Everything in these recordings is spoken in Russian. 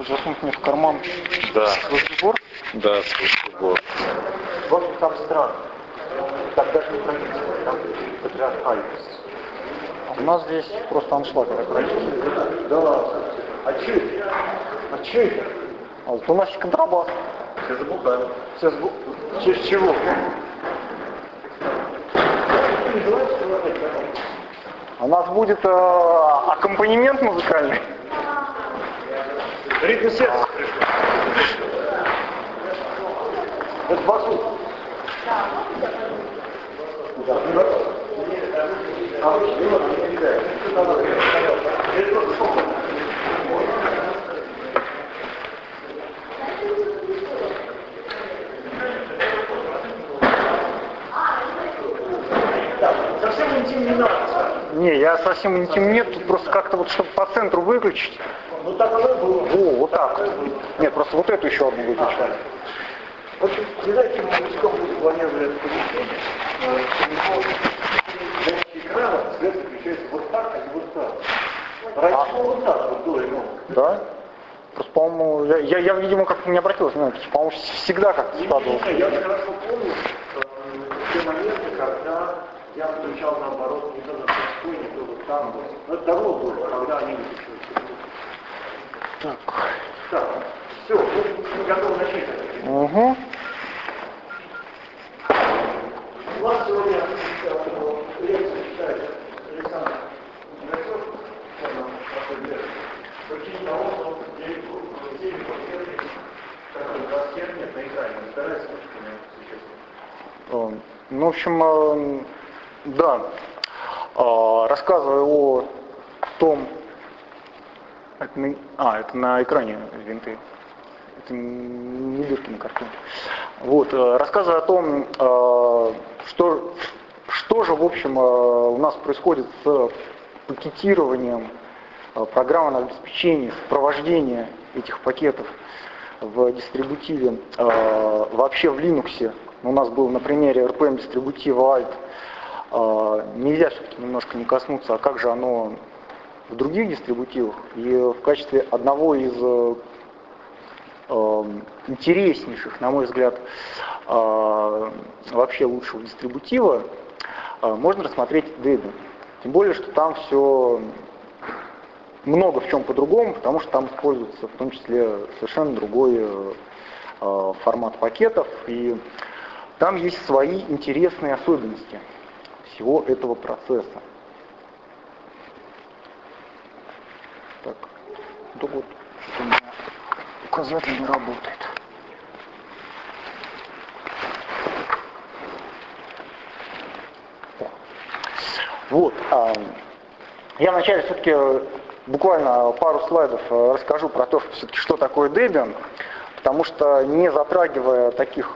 Чтобы засунуть мне в карман. Да. Свой Да, свой. В общем, там странно. Тогда же не правительство, там патриархальность. У нас здесь просто аншлаг такой. Да ладно. А че это? А че это? А вот у нас есть контрабас. Все забухали. Через чего? У нас будет аккомпанемент музыкальный. Ритм сердца пришел. Это басу. Да. Совсем интим не надо. Не, я совсем интим нет, тут просто как-то вот, чтобы по центру выключить. Ну так оно было. О, вот так. Нет, просто вот эту еще одну выключать. В общем, не знаю, каким образом будет планировать это помещение, но экрана свет включается вот так, а не вот так. Раньше вот так вот было ему. Да? Просто, по-моему, я видимо, как-то не обратил внимания, по-моему, всегда как-то складывался. Я очень хорошо помню те моменты, когда я включал наоборот, не то на простой, не то вот там. Но это давно было, когда они выключились. Так, все, мы готовы начать. Угу. У нас сегодня лекцию читает Александр Игорцов, причине того, что детей который пластер нет на экране, не старается сейчас. Ну, в общем, да, рассказываю о том, это на экране винты, это не дырки на картоне. Вот, рассказываю о том, что же, в общем, у нас происходит с пакетированием программного обеспечения, сопровождения этих пакетов в дистрибутиве, вообще в Linux. У нас был на примере RPM дистрибутива Alt. Нельзя все-таки немножко не коснуться, а как же оно в других дистрибутивах. И в качестве одного из интереснейших, на мой взгляд, вообще лучшего дистрибутива можно рассмотреть Debian. Тем более, что там все много в чем по-другому, потому что там используется в том числе совершенно другой формат пакетов, и там есть свои интересные особенности всего этого процесса. Так, да вот, у меня указатель не работает. Вот, я вначале все-таки буквально пару слайдов расскажу про то, все-таки, что такое Debian, потому что не затрагивая таких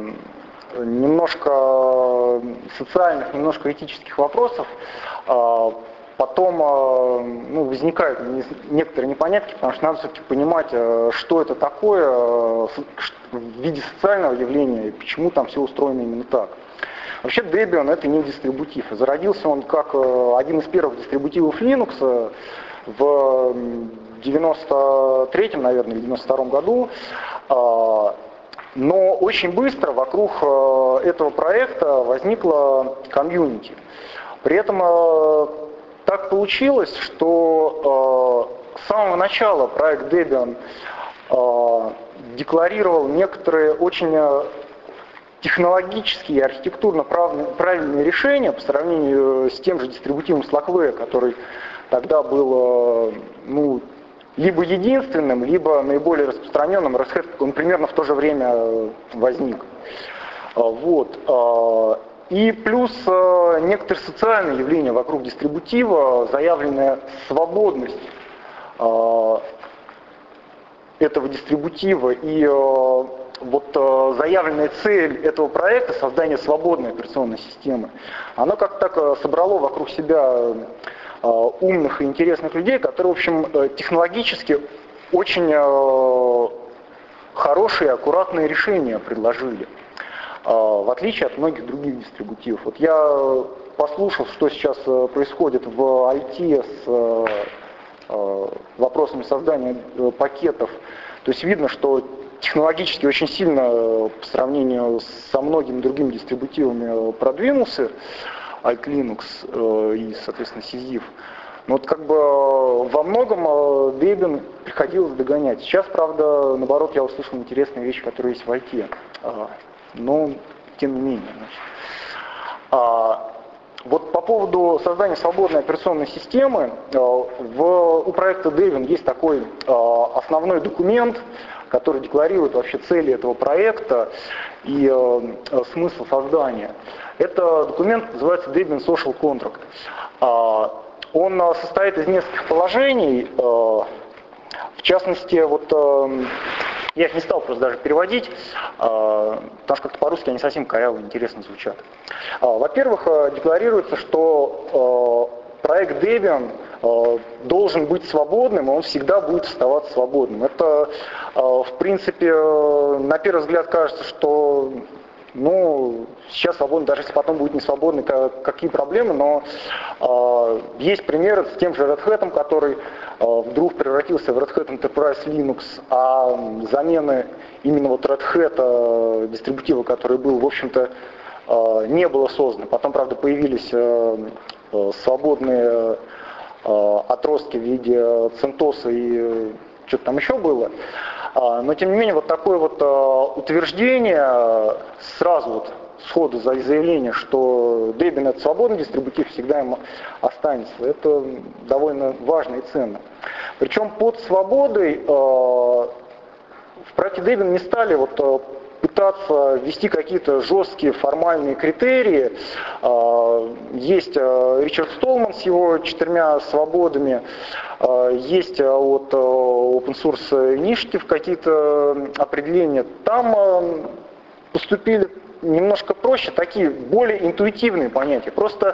немножко социальных, немножко этических вопросов, потом возникают некоторые непонятки, потому что надо все-таки понимать, что это такое в виде социального явления и почему там все устроено именно так. Вообще Debian это не дистрибутив. Зародился он как один из первых дистрибутивов Linux в 93-м, наверное, или 92-м году. Но очень быстро вокруг этого проекта возникла комьюнити. При этом так получилось, что с самого начала проект Debian декларировал некоторые очень технологические и архитектурно правильные решения по сравнению с тем же дистрибутивом Slackware, который тогда был либо единственным, либо наиболее распространенным. Red Hat, он примерно в то же время возник. Вот. И плюс некоторые социальные явления вокруг дистрибутива, заявленная свободность этого дистрибутива и заявленная цель этого проекта, создание свободной операционной системы, оно как-то так собрало вокруг себя умных и интересных людей, которые, в общем, технологически очень хорошие, аккуратные решения предложили, в отличие от многих других дистрибутивов. Вот я послушал, что сейчас происходит в IT с вопросами создания пакетов. То есть видно, что технологически очень сильно по сравнению со многими другими дистрибутивами продвинулся Alt Linux и, соответственно, Syzyf. Но вот как бы во многом Debian приходилось догонять. Сейчас, правда, наоборот, я услышал интересные вещи, которые есть в Alt. Но, тем не менее. Вот по поводу создания свободной операционной системы, у проекта Debian есть такой основной документ, который декларирует вообще цели этого проекта и смысл создания. Это документ называется Debian Social Contract. Он состоит из нескольких положений, в частности, вот я их не стал просто даже переводить, потому что как-то по-русски они совсем коряво интересно звучат. Во-первых, декларируется, что проект Debian должен быть свободным, и он всегда будет оставаться свободным. Это, в принципе, на первый взгляд кажется, что сейчас свободно, даже если потом будет не свободно, какие проблемы, но есть примеры с тем же Red Hat, который вдруг превратился в Red Hat Enterprise Linux, а замены именно вот Red Hat дистрибутива, который был, в общем-то, не было создано. Потом, правда, появились свободные отростки в виде CentOS и что-то там еще было. Но, тем не менее, вот такое вот утверждение, сразу вот сходу заявление, что Debian это свободный дистрибутив, всегда им останется, это довольно важно и ценно. Причем под свободой в проекте Debian не стали вот пытаться ввести какие-то жесткие формальные критерии. Есть Ричард Столман с его 4 свободами, есть от Open Source Initiative какие-то определения. Там поступили немножко проще, такие более интуитивные понятия. Просто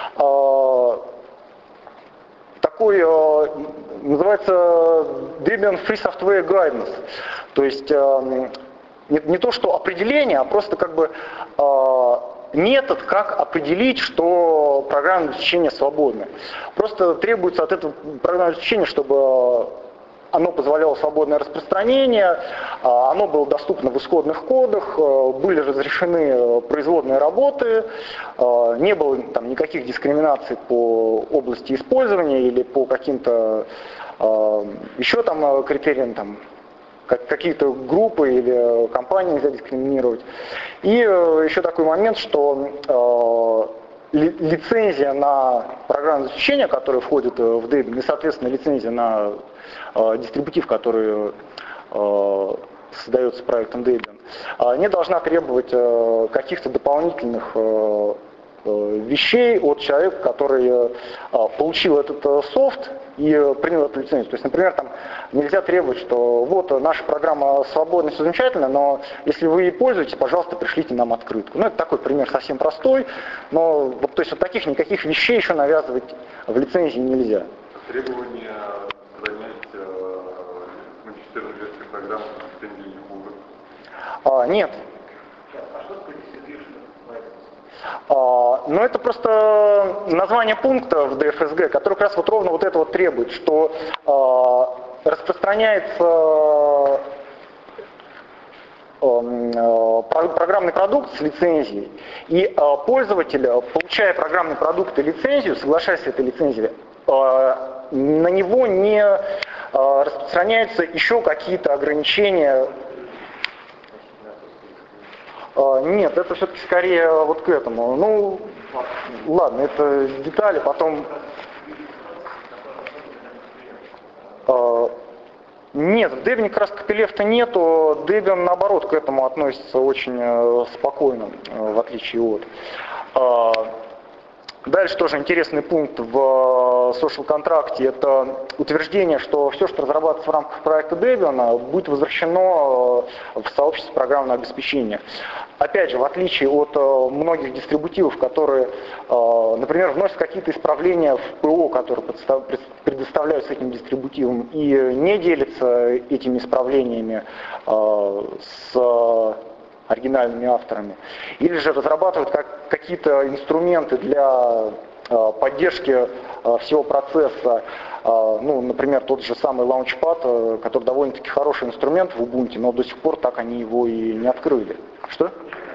такой называется Debian Free Software Guidance. То есть не то, что определение, а просто как бы метод, как определить, что программное обеспечение свободное. Просто требуется от этого программного обеспечения, чтобы оно позволяло свободное распространение, оно было доступно в исходных кодах, были разрешены производные работы, не было там никаких дискриминаций по области использования или по каким-то еще там критериям, там, какие-то группы или компании нельзя дискриминировать. И еще такой момент, что лицензия на программное обеспечение, которое входит в Debian, и, соответственно, лицензия на дистрибутив, который создается проектом Debian, не должна требовать каких-то дополнительных вещей от человека, который получил этот софт и принял эту лицензию. То есть, например, там нельзя требовать, что вот наша программа свободная, все замечательно, но если вы ей пользуетесь, пожалуйста, пришлите нам открытку. Это такой пример совсем простой, но вот, то есть, вот таких никаких вещей еще навязывать в лицензии нельзя. Требования занять модифицированную версию программы в лицензии не будут? Нет. А что такое distribution? Но это просто название пункта в DFSG, который как раз вот ровно вот это вот требует, что распространяется программный продукт с лицензией, и пользователь, получая программный продукт и лицензию, соглашаясь с этой лицензией, на него не распространяются еще какие-то ограничения. Нет, это все-таки скорее вот к этому. Ладно, это детали, потом... Нет, в Debian как раз копилефта нету, Debian наоборот к этому относится очень спокойно, в отличие от. Дальше тоже интересный пункт в social контракте, это утверждение, что все, что разрабатывается в рамках проекта Debian, будет возвращено в сообщество программного обеспечения. Опять же, в отличие от многих дистрибутивов, которые, например, вносят какие-то исправления в ПО, которые предоставляются этим дистрибутивом, и не делятся этими исправлениями с оригинальными авторами, или же разрабатывают какие-то инструменты для поддержки всего процесса, ну, например, тот же самый Launchpad, который довольно-таки хороший инструмент в Ubuntu, но до сих пор так они его и не открыли. Что?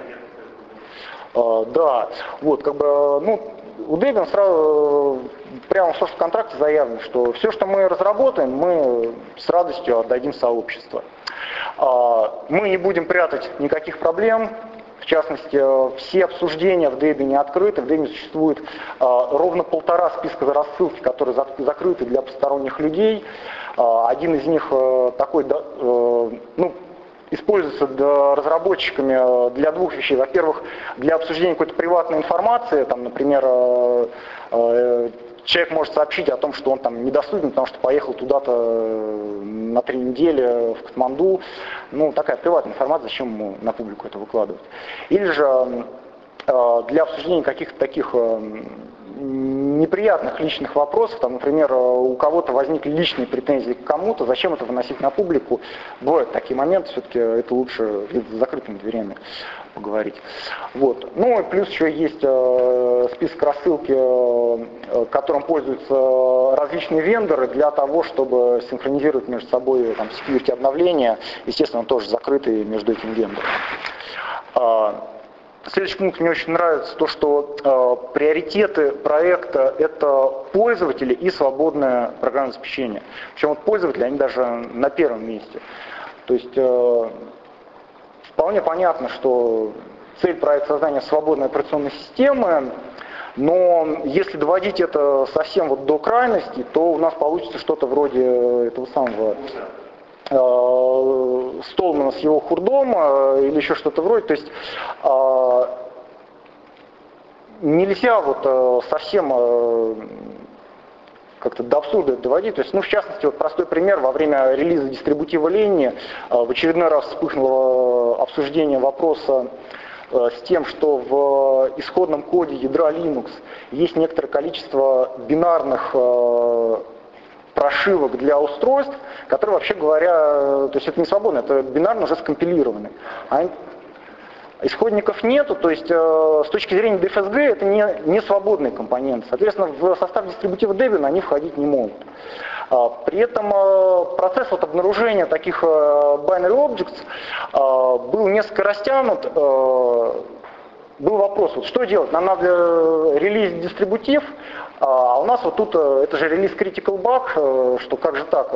Да, вот, как бы, ну, у Debian сразу прямо в source-контракте заявлено, что все, что мы разработаем, мы с радостью отдадим сообществу. Мы не будем прятать никаких проблем. В частности, все обсуждения в Debian открыты. В Debian существует ровно 1,5 списка рассылки, которые закрыты для посторонних людей. Один из них такой, ну, используется разработчиками для двух вещей. Во-первых, для обсуждения какой-то приватной информации. Там, например, человек может сообщить о том, что он там недоступен, потому что поехал туда-то на 3 недели в Катманду. Ну, такая приватная информация, зачем ему на публику это выкладывать. Или же для обсуждения каких-то таких неприятных личных вопросов, там, например, у кого-то возникли личные претензии к кому-то, зачем это выносить на публику. Бывают такие моменты, все-таки это лучше за закрытыми дверями поговорить. Вот. Ну и плюс еще есть список рассылки, которым пользуются различные вендоры для того, чтобы синхронизировать между собой там, security обновления. Естественно, он тоже закрытый между этими вендорами. Следующий пункт мне очень нравится, то, что приоритеты проекта — это пользователи и свободное программное обеспечение. Причем вот пользователи, они даже на первом месте. То есть вполне понятно, что цель проекта — создания свободной операционной системы, но если доводить это совсем вот до крайности, то у нас получится что-то вроде этого самого Столмана с его хурдом или еще что-то вроде. То есть нельзя вот совсем как-то до абсурда доводить. То есть, ну, в частности, вот простой пример: во время релиза дистрибутива Lenny в очередной раз вспыхнуло обсуждение вопроса с тем, что в исходном коде ядра Linux есть некоторое количество бинарных прошивок для устройств, которые, вообще говоря, то есть это не свободно, это бинарно уже скомпилированы. Исходников нету, то есть с точки зрения DFSG это не свободные компоненты. Соответственно, в состав дистрибутива Debian они входить не могут. При этом процесс вот обнаружения таких binary objects был несколько растянут. Был вопрос, вот что делать? Нам надо релизить дистрибутив, а у нас вот тут, это же релиз Critical Bug, что как же так,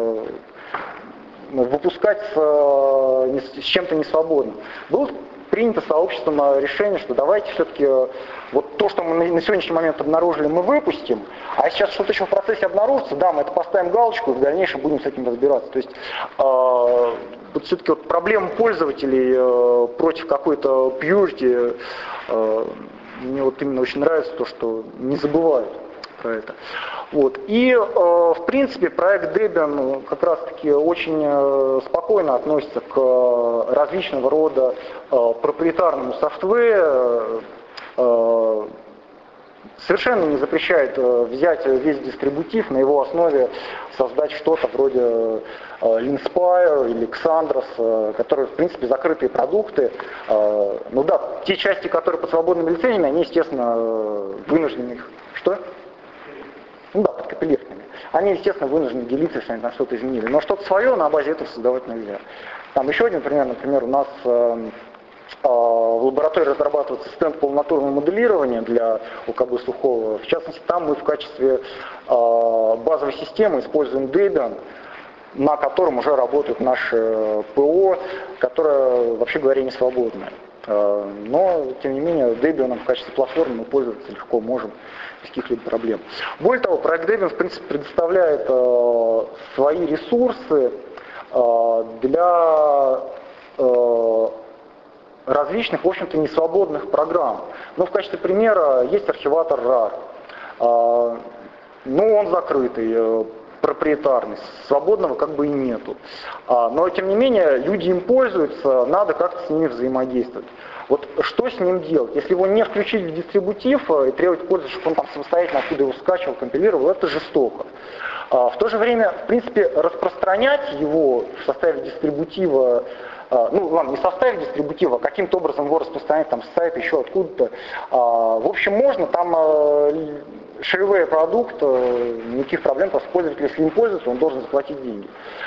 выпускать с чем-то несвободным. Было принято сообществом решение, что давайте все-таки вот то, что мы на сегодняшний момент обнаружили, мы выпустим, а сейчас что-то еще в процессе обнаружится, да, мы это поставим галочку и в дальнейшем будем с этим разбираться. То есть вот все-таки вот проблема пользователей против какой-то purity, мне вот именно очень нравится то, что не забывают про это. Вот. И, в принципе, проект Debian как раз-таки очень спокойно относится к различного рода проприетарному софтверу, совершенно не запрещает взять весь дистрибутив, на его основе создать что-то вроде Linspire или Xandros, которые, в принципе, закрытые продукты. Ну да, те части, которые под свободными лицензиями, они, естественно, вынуждены их... Что? Ну да, под капиллированными. Они, естественно, вынуждены делиться, если они там что-то изменили. Но что-то свое на базе этого создавать нельзя. Там еще один пример, например, у нас в лаборатории разрабатывается стенд полнотурного моделирования для УКБ Сухого. В частности, там мы в качестве базовой системы используем Debian, на котором уже работают наши ПО, которое, вообще говоря, не свободное. Но, тем не менее, Debian в качестве платформы мы пользоваться легко можем, без каких-либо проблем. Более того, проект Debian, в принципе, предоставляет свои ресурсы для различных, в общем-то, несвободных программ. Ну, в качестве примера есть архиватор RAR. Ну, он закрытый, проприетарный, свободного как бы и нету. Но, тем не менее, люди им пользуются, надо как-то с ними взаимодействовать. Вот что с ним делать? Если его не включить в дистрибутив и требовать пользователя, чтобы он там самостоятельно оттуда его скачивал, компилировал, это жестоко. В то же время, в принципе, распространять его в составе дистрибутива ну ладно, не составить дистрибутива, а каким-то образом его распространять там с сайта, еще откуда-то. В общем, можно, там шаровый продукт, никаких проблем, просто пользователь, если им пользуется, он должен заплатить деньги.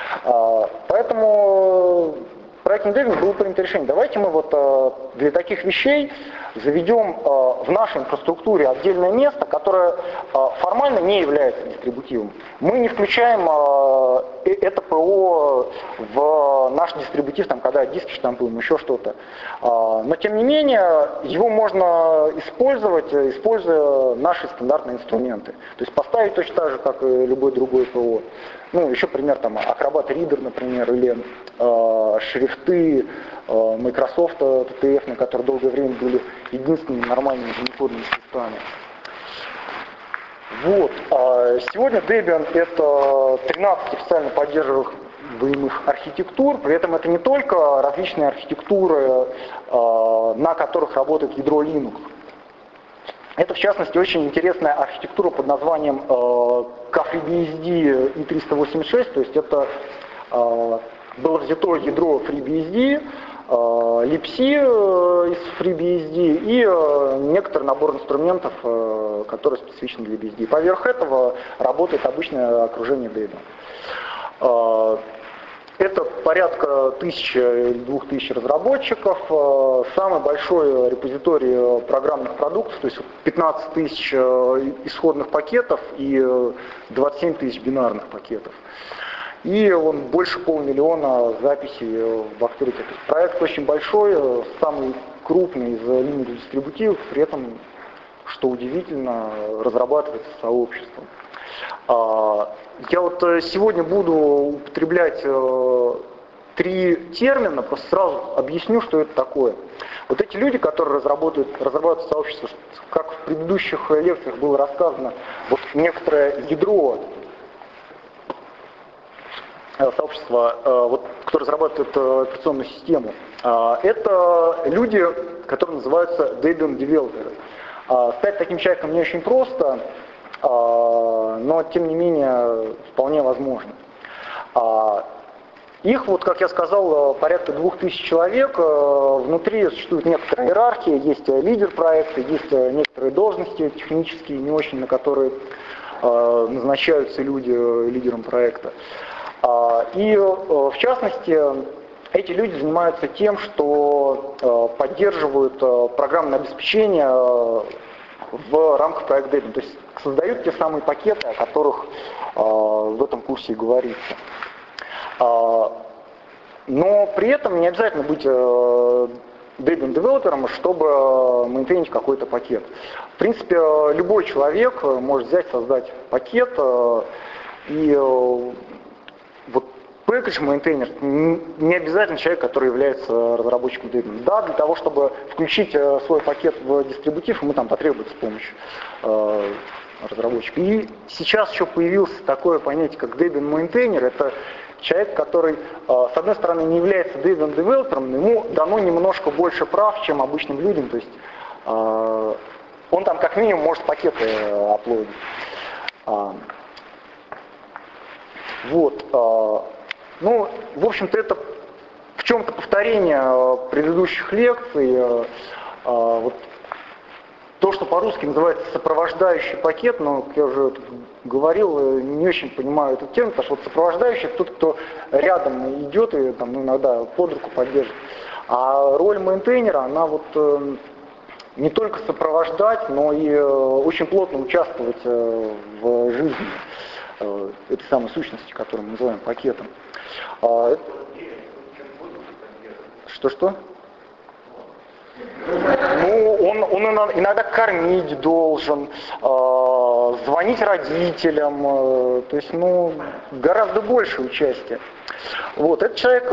Поэтому проектный Debian было принято решение, давайте мы вот для таких вещей заведем в нашей инфраструктуре отдельное место, которое формально не является дистрибутивом. Мы не включаем это ПО в наш дистрибутив, там, когда диски штампуем, еще что-то. Но тем не менее, его можно использовать, используя наши стандартные инструменты. То есть поставить точно так же, как и любой другой ПО. Ну, еще пример, там, Acrobat Reader, например, или шрифты Microsoft TTF, на которые долгое время были единственными нормальными уникодными шрифтами. Вот. Сегодня Debian — это 13 официально поддерживаемых архитектур, при этом это не только различные архитектуры, на которых работает ядро Linux. Это, в частности, очень интересная архитектура под названием KFreeBSD i386, то есть это было взято ядро FreeBSD, libc из FreeBSD и некоторый набор инструментов, которые специфичны для BSD. Поверх этого работает обычное окружение Debian. Это порядка 1000-2000 разработчиков, самый большой репозиторий программных продуктов, то есть 15 тысяч исходных пакетов и 27 тысяч бинарных пакетов. И он больше 500 000 записей в авторитете. Проект очень большой, самый крупный из Linux дистрибутивов, при этом, что удивительно, разрабатывается сообществом. Я вот сегодня буду употреблять 3 термина, просто сразу объясню, что это такое. Вот эти люди, которые разрабатывают сообщество, как в предыдущих лекциях было рассказано, вот некоторое ядро сообщества, вот, кто разрабатывает операционную систему, это люди, которые называются Debian Developer. Стать таким человеком не очень просто, но тем не менее вполне возможно. Их, вот, как я сказал, порядка 2000 человек. Внутри существует некоторая иерархия, есть лидер проекта, есть некоторые должности технические, не очень, на которые назначаются люди лидером проекта. И, в частности, эти люди занимаются тем, что поддерживают программное обеспечение в рамках проекта Debian. То есть создают те самые пакеты, о которых в этом курсе и говорится. Но при этом не обязательно быть Debian девелопером, чтобы мейнтейнить какой-то пакет. В принципе, любой человек может взять, создать пакет, и вот package мейнтейнер не обязательно человек, который является разработчиком Debian. Да, для того, чтобы включить свой пакет в дистрибутив, ему там потребуется помощь разработчика. И сейчас еще появилось такое понятие, как Debian maintainer. Это человек, который, с одной стороны, не является Debian девелопером, но ему дано немножко больше прав, чем обычным людям. То есть он там как минимум может пакеты аплодить. Вот. Ну, в общем-то, это в чем-то повторение предыдущих лекций. Вот то, что по-русски называется сопровождающий пакет, но, как я уже говорил, не очень понимаю этот термин, потому что вот сопровождающий — это тот, кто рядом идет и там, иногда под руку поддерживает. А роль мейнтейнера, она вот не только сопровождать, но и очень плотно участвовать в жизни этой самой сущности, которую мы называем пакетом. Что-что? Ну, он иногда кормить должен, звонить родителям, то есть, ну, гораздо больше участия. Вот, этот человек,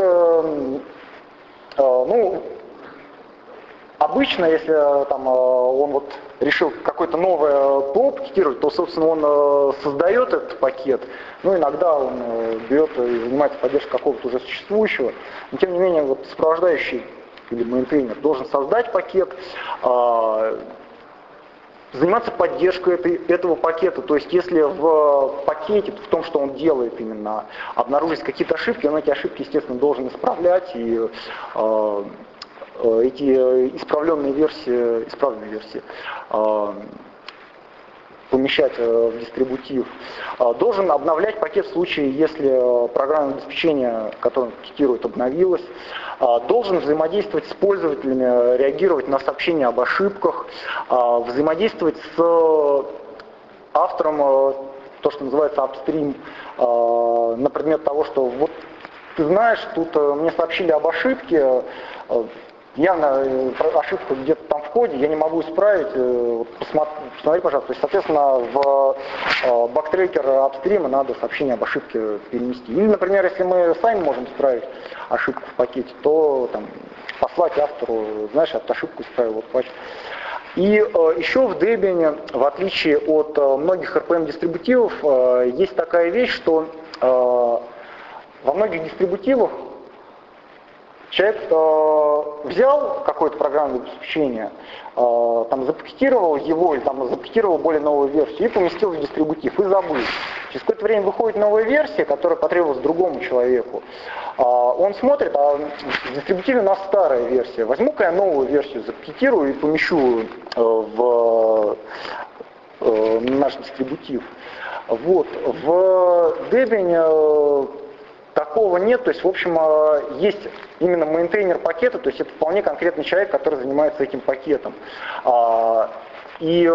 ну, обычно, если там он вот решил какое-то новое ПО пакетировать, то, собственно, он создает этот пакет, ну, иногда он берет и занимается поддержкой какого-то уже существующего, но, тем не менее, вот сопровождающий или мейнтейнер должен создать пакет, заниматься поддержкой этого пакета. То есть если в пакете, в том, что он делает именно, обнаружились какие-то ошибки, он эти ошибки, естественно, должен исправлять, и эти исправленные версии помещать в дистрибутив. Должен обновлять пакет в случае, если программное обеспечение, которое он пакетирует, обновилось. Должен взаимодействовать с пользователями, реагировать на сообщения об ошибках, взаимодействовать с автором, то, что называется upstream, на предмет того, что вот ты знаешь, тут мне сообщили об ошибке, явно ошибка где-то там в коде, я не могу исправить, посмотри, пожалуйста. То есть, соответственно, в бактрекер апстрима надо сообщение об ошибке перенести. Или, например, если мы сами можем исправить ошибку в пакете, то там, послать автору, знаешь, эту ошибку исправил, вот патч. И еще в Debian, в отличие от многих RPM-дистрибутивов, есть такая вещь, что во многих дистрибутивах человек взял какое-то программное обеспечение, там, запакетировал его, или там, запакетировал более новую версию и поместил в дистрибутив, и забыл. Через какое-то время выходит новая версия, которая потребовалась другому человеку. Он смотрит, а в дистрибутиве у нас старая версия. Возьму-ка я новую версию, запакетирую и помещу в наш дистрибутив. Вот. В Debian такого нет, то есть, в общем, есть именно мейнтейнер пакета, то есть это вполне конкретный человек, который занимается этим пакетом. И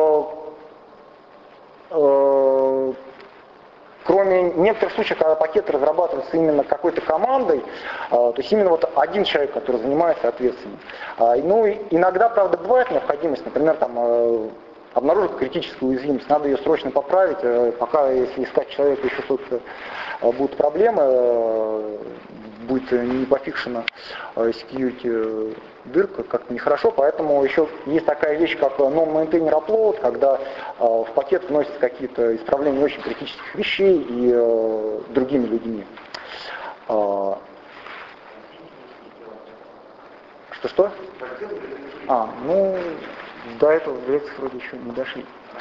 кроме некоторых случаев, когда пакет разрабатывается именно какой-то командой, то есть именно вот один человек, который занимается ответственным. Ну, иногда, правда, бывает необходимость, например, там, обнаружить критическую уязвимость, надо ее срочно поправить, пока, если искать человека, еще что-то будут проблемы, будет не пофикшена security дырка, как-то нехорошо, поэтому еще есть такая вещь, как non-maintainer upload, когда в пакет вносятся какие-то исправления очень критических вещей и другими людьми. Что-что? Ну, до этого в лекциях вроде еще не дошли.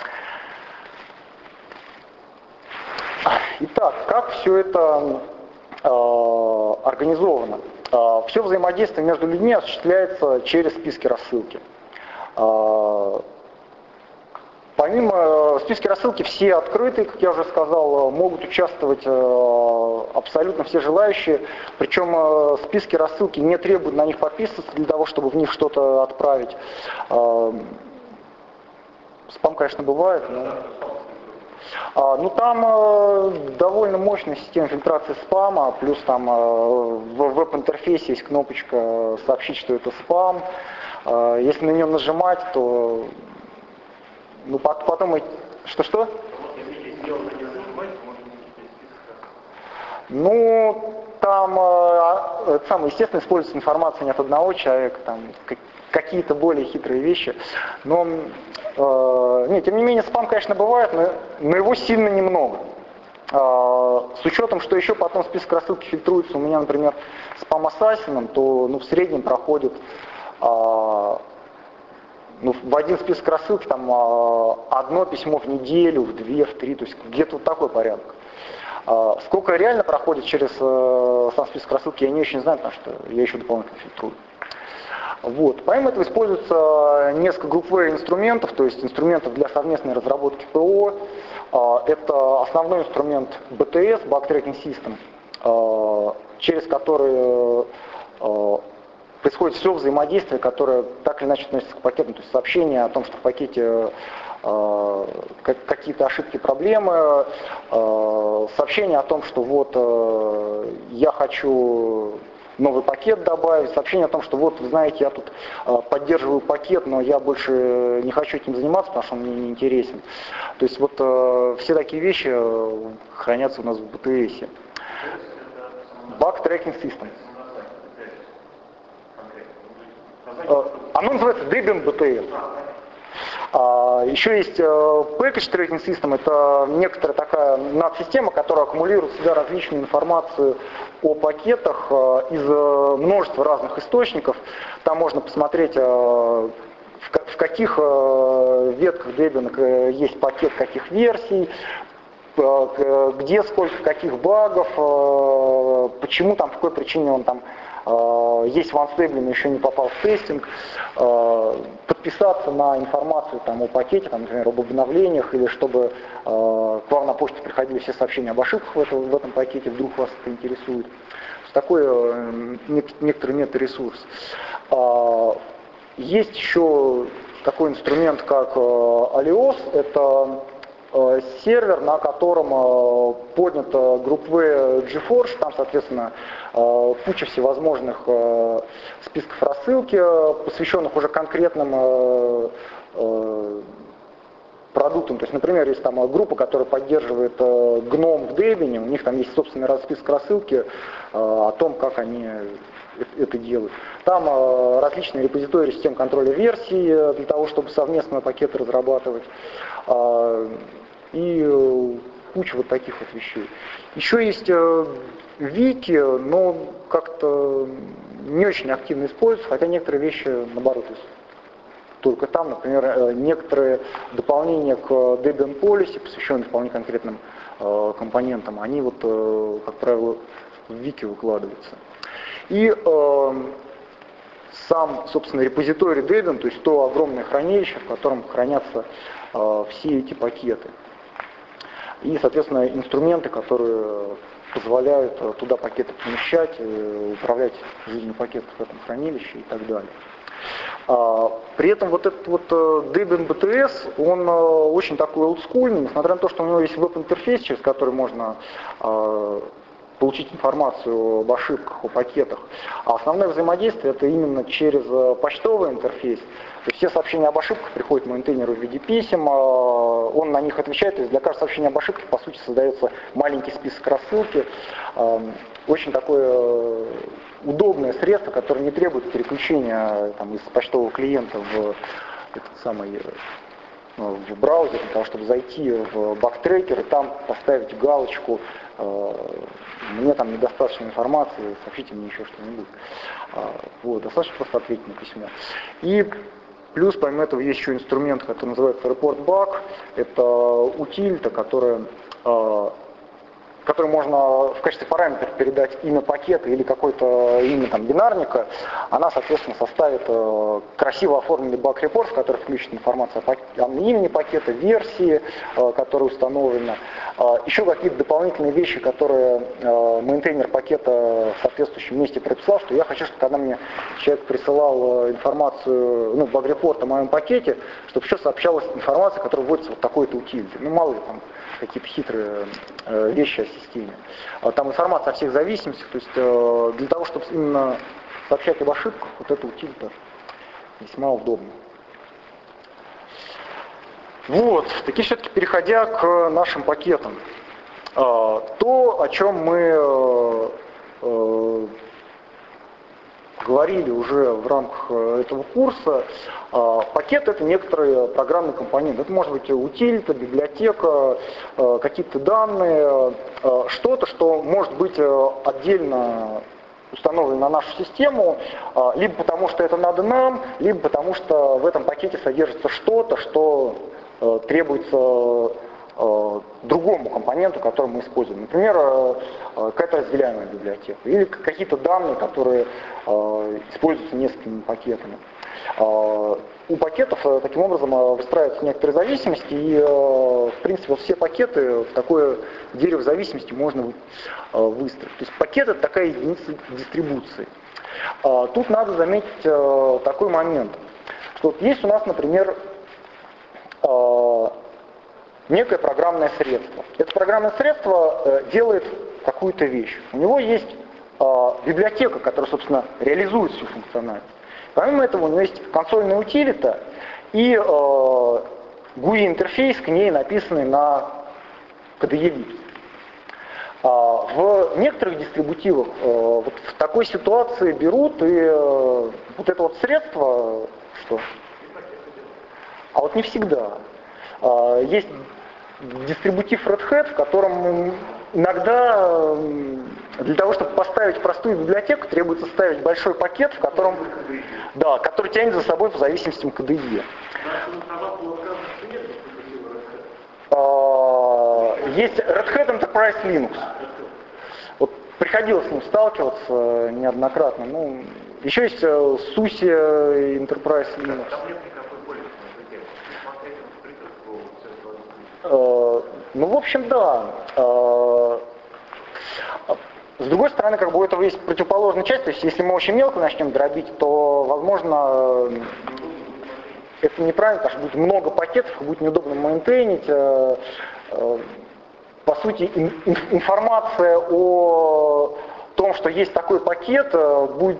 Итак, как все это организовано? Все взаимодействие между людьми осуществляется через списки рассылки. Помимо списки рассылки, все открытые, как я уже сказал, могут участвовать абсолютно все желающие. Причем списки рассылки не требуют на них подписываться для того, чтобы в них что-то отправить. Спам, конечно, бывает, но... Ну там довольно мощная система фильтрации спама, плюс там в веб-интерфейсе есть кнопочка «Сообщить, что это спам». Если на нее нажимать, то потом... Что-что? Ну, там, естественно, используется информация не от одного человека, там какие-то более хитрые вещи, но... Нет, тем не менее, спам, конечно, бывает, но его сильно немного. С учетом, что еще потом список рассылки фильтруется, у меня, например, спам-ассасином, то в среднем проходит в один список рассылки там одно письмо в неделю, в две, в три, то есть где-то вот такой порядок. Сколько реально проходит через сам список рассылки, я не очень знаю, потому что я еще дополнительно фильтрую. Вот. Помимо этого используется несколько групповых инструментов, то есть инструментов для совместной разработки ПО. Это основной инструмент BTS, Bug Tracking System, через который происходит все взаимодействие, которое так или иначе относится к пакету, то есть сообщение о том, что в пакете какие-то ошибки, проблемы, сообщение о том, что вот я хочу новый пакет добавить, сообщение о том, что вот, вы знаете, я тут поддерживаю пакет, но я больше не хочу этим заниматься, потому что он мне не интересен. То есть вот все такие вещи хранятся у нас в BTS. Bug Tracking System. Оно называется Debian BTS. Еще есть Package Tracking System, это некоторая такая надсистема, которая аккумулирует в себя различную информацию о пакетах из множества разных источников. Там можно посмотреть, в в каких ветках Debian есть пакет каких версий, где сколько каких багов, почему там, по какой причине он там есть в анстейбле, но еще не попал в тестинг, подписаться на информацию там, о пакете, там, например, об обновлениях, или чтобы к вам на почту приходили все сообщения об ошибках в этом пакете, вдруг вас это интересует. Такой некоторый мета-ресурс. Есть еще такой инструмент, как Alios, это сервер, на котором поднята группа GeForce, там, соответственно, куча всевозможных списков рассылки, посвященных уже конкретным продуктам. То есть, например, есть там группа, которая поддерживает GNOME в Debian, у них там есть собственный список рассылки о том, как они это делают. Там различные репозитории систем контроля версий для того, чтобы совместно пакеты разрабатывать. И куча вот таких вот вещей. Еще есть вики, но как-то не очень активно используются, хотя некоторые вещи, наоборот, только там, например, некоторые дополнения к Debian Policy, посвященные вполне конкретным компонентам, они вот, как правило, в вики выкладываются. И сам, собственно, репозиторий Debian, то есть то огромное хранилище, в котором хранятся все эти пакеты. И, соответственно, инструменты, которые позволяют туда пакеты помещать, управлять жизнью пакетов в этом хранилище и так далее. При этом вот этот вот Debian BTS, он очень такой олдскульный, несмотря на то, что у него есть веб-интерфейс, через который можно получить информацию об ошибках, о пакетах. А основное взаимодействие это именно через почтовый интерфейс. То есть все сообщения об ошибках приходят мейнтейнеру в виде писем, он на них отвечает, то есть для каждого сообщения об ошибке, по сути, создается маленький список рассылки. Очень такое удобное средство, которое не требует переключения там, из почтового клиента в этот самый в браузер, для того, чтобы зайти в бактрекер и там поставить галочку «Мне там недостаточно информации, сообщите мне еще что-нибудь». Вот, достаточно просто ответить на письмо. И плюс, помимо этого, есть еще инструмент, который называется Report Bug. Это утилита, которая можно в качестве параметра передать имя пакета или какое-то имя там, бинарника. Она, соответственно, составит красиво оформленный баг-репорт, в который включена информация о имени пакета, версии, которая установлена. Еще какие-то дополнительные вещи, которые мейнтейнер пакета в соответствующем месте прописал, что я хочу, чтобы когда мне человек присылал информацию, баг-репорт о моем пакете, чтобы еще сообщалась информация, которая вводится вот такой-то утилити. Мало ли там какие-то хитрые вещи о системе. Там информация о всех зависимостях, то есть для того, чтобы именно сообщать об ошибках, вот это утилита весьма удобно. Вот, таки все-таки переходя к нашим пакетам. То, о чем мы говорили уже в рамках этого курса, пакет — это некоторые программные компоненты. Это может быть утилита, библиотека, какие-то данные, что-то, что может быть отдельно установлено на нашу систему, либо потому что это надо нам, либо потому что в этом пакете содержится что-то, что требуется другому компоненту, который мы используем. Например, какая-то разделяемая библиотека или какие-то данные, которые используются несколькими пакетами. У пакетов таким образом выстраиваются некоторые зависимости, и в принципе все пакеты в такое дерево зависимости можно выстроить. То есть пакет — это такая единица дистрибуции. Тут надо заметить такой момент, что вот есть у нас, например, некое программное средство. Это программное средство делает какую-то вещь. У него есть библиотека, которая, собственно, реализует всю функциональность. Помимо этого у него есть консольная утилита и GUI-интерфейс к ней, написанный на KDE-Libs. В некоторых дистрибутивах вот в такой ситуации берут и вот это вот средство, что? А вот не всегда. Есть дистрибутив Red Hat, в котором иногда для того, чтобы поставить простую библиотеку, требуется ставить большой пакет, в котором, да, который тянет за собой по зависимостям KDE. Есть Red Hat Enterprise Linux. Вот приходилось с ним сталкиваться неоднократно. Ну, еще есть SUSE Enterprise Linux. Ну, в общем, да. С другой стороны, как бы у этого есть противоположная часть, то есть если мы очень мелко начнем дробить, то, возможно, это неправильно, потому что будет много пакетов, будет неудобно мейнтейнить. По сути, информация о том, что есть такой пакет, будет...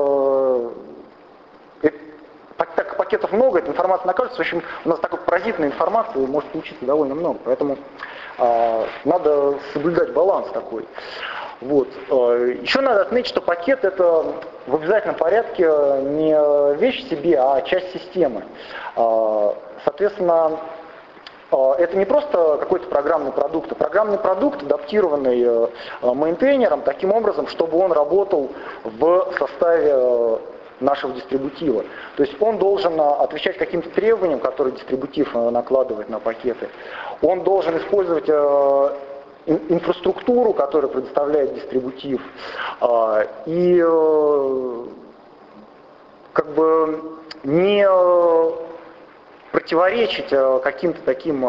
Так как пакетов много, эта информация накажется. В общем, у нас такой паразитной информации может получиться довольно много, поэтому надо соблюдать баланс такой. Вот. Еще надо отметить, что пакет это в обязательном порядке не вещь в себе, а часть системы. Соответственно, это не просто какой-то программный продукт, а программный продукт, адаптированный мейнтейнером таким образом, чтобы он работал в составе нашего дистрибутива. То есть он должен отвечать каким-то требованиям, которые дистрибутив накладывает на пакеты. Он должен использовать инфраструктуру, которую предоставляет дистрибутив. И как бы не противоречить каким-то таким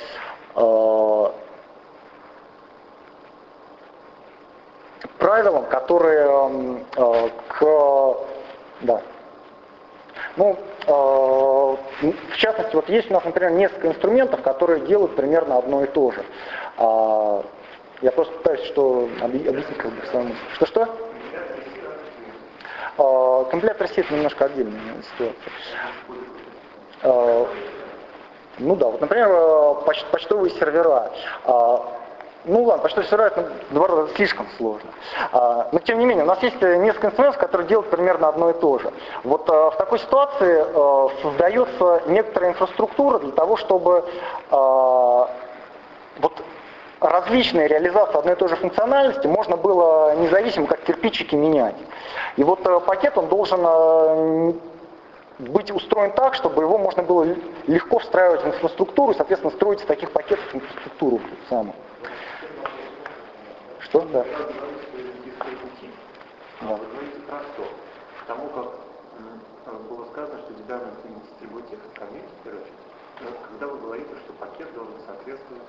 правилам, которые да. Ну, в частности, вот есть у нас, например, несколько инструментов, которые делают примерно одно и то же. Я просто пытаюсь объяснить как бы самому. Что-что? Компилятор C — это немножко отдельная ситуация. Ну да, вот, например, почтовые сервера. Ну ладно, почтовые сервера это, наоборот, слишком сложно. Но тем не менее, у нас есть несколько инструментов, которые делают примерно одно и то же. Вот в такой ситуации создается некоторая инфраструктура для того, чтобы вот различные реализации одной и той же функциональности можно было независимо как кирпичики менять. И вот пакет, он должен быть устроен так, чтобы его можно было легко встраивать в инфраструктуру и, соответственно, строить из таких пакетов инфраструктуру самую. Что? Да. Вы говорите про что? Потому как было сказано, что динамический дистрибутив сравните, короче, когда вы говорите, что пакет должен соответствовать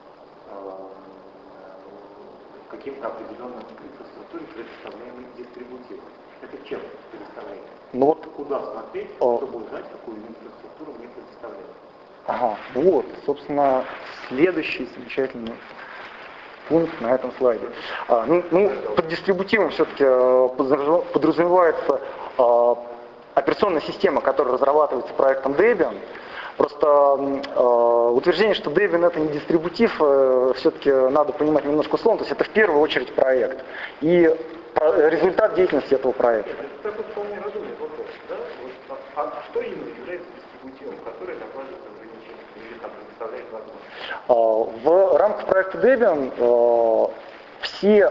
каким-то определенным инфраструктуре, предоставляемой дистрибутивом. Это чем предоставляется? Ну вот, куда смотреть, чтобы узнать, какую инфраструктуру мне предоставляют? Ага, вот, собственно, следующий замечательный пункт на этом слайде. Под дистрибутивом все-таки подразумевается операционная система, которая разрабатывается проектом Debian. Просто утверждение, что Debian это не дистрибутив, все-таки надо понимать немножко условно, то есть это в первую очередь проект и результат деятельности этого проекта. Это вполне разумный вопрос, да? Вот, а что именно является дистрибутивом, который накладывает ограничения или там предоставляет возможность? В рамках проекта Debian все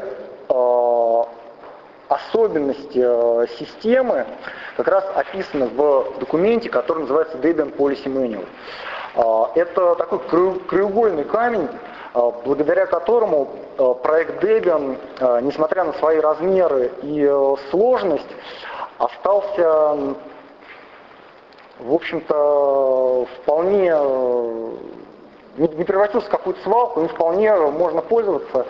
особенности системы как раз описаны в документе, который называется Debian Policy Manual. Это такой краеугольный камень, благодаря которому проект Debian, несмотря на свои размеры и сложность, остался, в общем-то, вполне не превратился в какую-то свалку, им вполне можно пользоваться,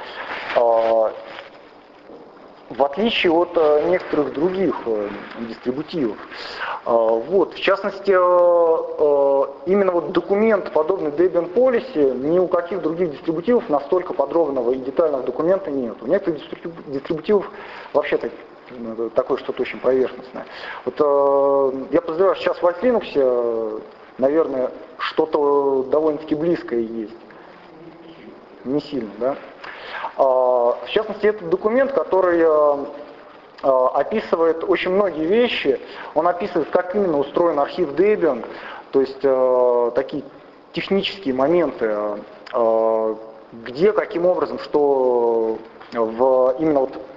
в отличие от некоторых других дистрибутивов. Вот, в частности, именно вот документ, подобный Debian Policy, ни у каких других дистрибутивов настолько подробного и детального документа нет. У некоторых дистрибутивов вообще такое что-то очень поверхностное. Вот, я подозреваю, сейчас в Alt Linux, наверное, что-то довольно-таки близкое есть. Не сильно, да? В частности, этот документ, который описывает очень многие вещи, он описывает, как именно устроен архив Debian, то есть такие технические моменты, где, каким образом, что именно вот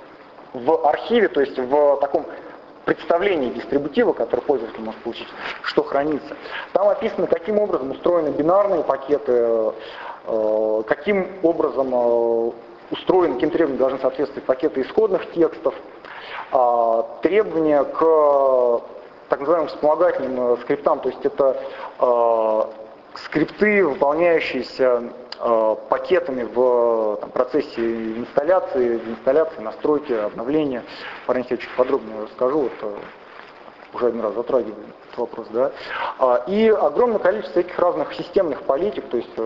в архиве, то есть в таком представлении дистрибутива, который пользователь может получить, что хранится. Там описано, каким образом устроены бинарные пакеты, каким образом устроены, каким требованиям должны соответствовать пакеты исходных текстов, требования к так называемым вспомогательным скриптам, то есть это скрипты, выполняющиеся пакетами в процессе инсталляции, настройки, обновления. По-разному я чуть подробнее расскажу, вот, уже один раз затрагивали этот вопрос. Да? И огромное количество таких разных системных политик, то есть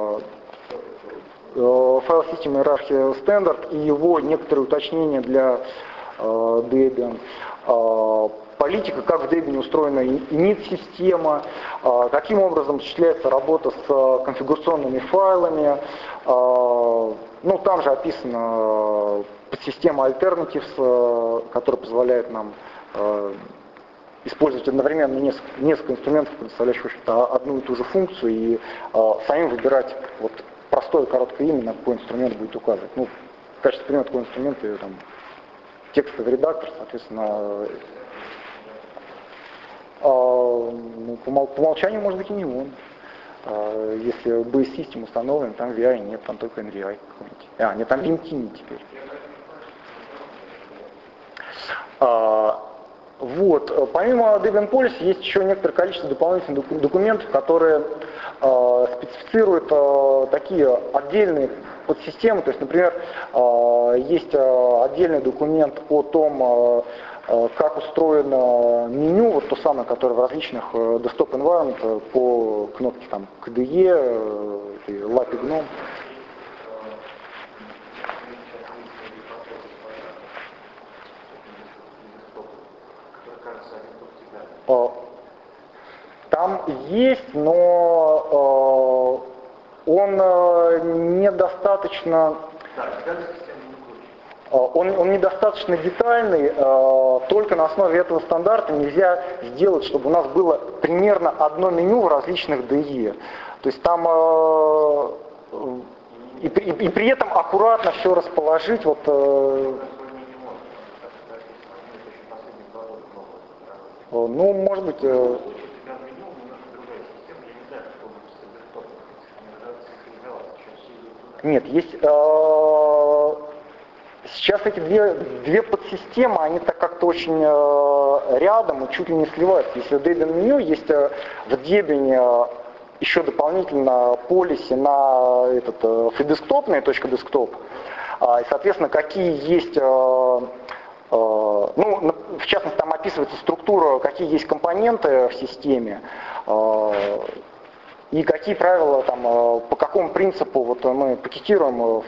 File System Hierarchy Standard и его некоторые уточнения для Debian, политика, как в Debian устроена init-система, каким образом осуществляется работа с конфигурационными файлами. Ну, там же описана подсистема Alternatives, которая позволяет нам использовать одновременно несколько инструментов, предоставляющих одну и ту же функцию, и самим выбирать вот, простое короткое имя, на какой инструмент будет указывать. Ну, в качестве примера такой инструмент там, текстовый редактор, соответственно, ну, по умолчанию может быть и не он. Если base system установлен, там VI нет, там только NVI какой-нибудь. Нет, там Vimtini теперь. Вот. Помимо Debian Policy есть еще некоторое количество дополнительных документов, которые специфицируют такие отдельные подсистемы. То есть, например, есть отдельный документ о том, как устроено меню, вот то самое, которое в различных desktop environment по кнопке там KDE, LAPI GNOME. Там есть, но он недостаточно... Он недостаточно детальный, только на основе этого стандарта нельзя сделать, чтобы у нас было примерно одно меню в различных DE. То есть там и при этом аккуратно все расположить. Вот, ну, может быть... Нет, есть... Сейчас эти две подсистемы, они так как-то очень рядом и чуть ли не сливаются. Если в Debian меню есть в Debian еще дополнительно полиси на этот фридесктопный .desktop, и, соответственно, какие есть, ну, в частности, там описывается структура, какие есть компоненты в системе, и какие правила, там, по какому принципу вот мы пакетируем,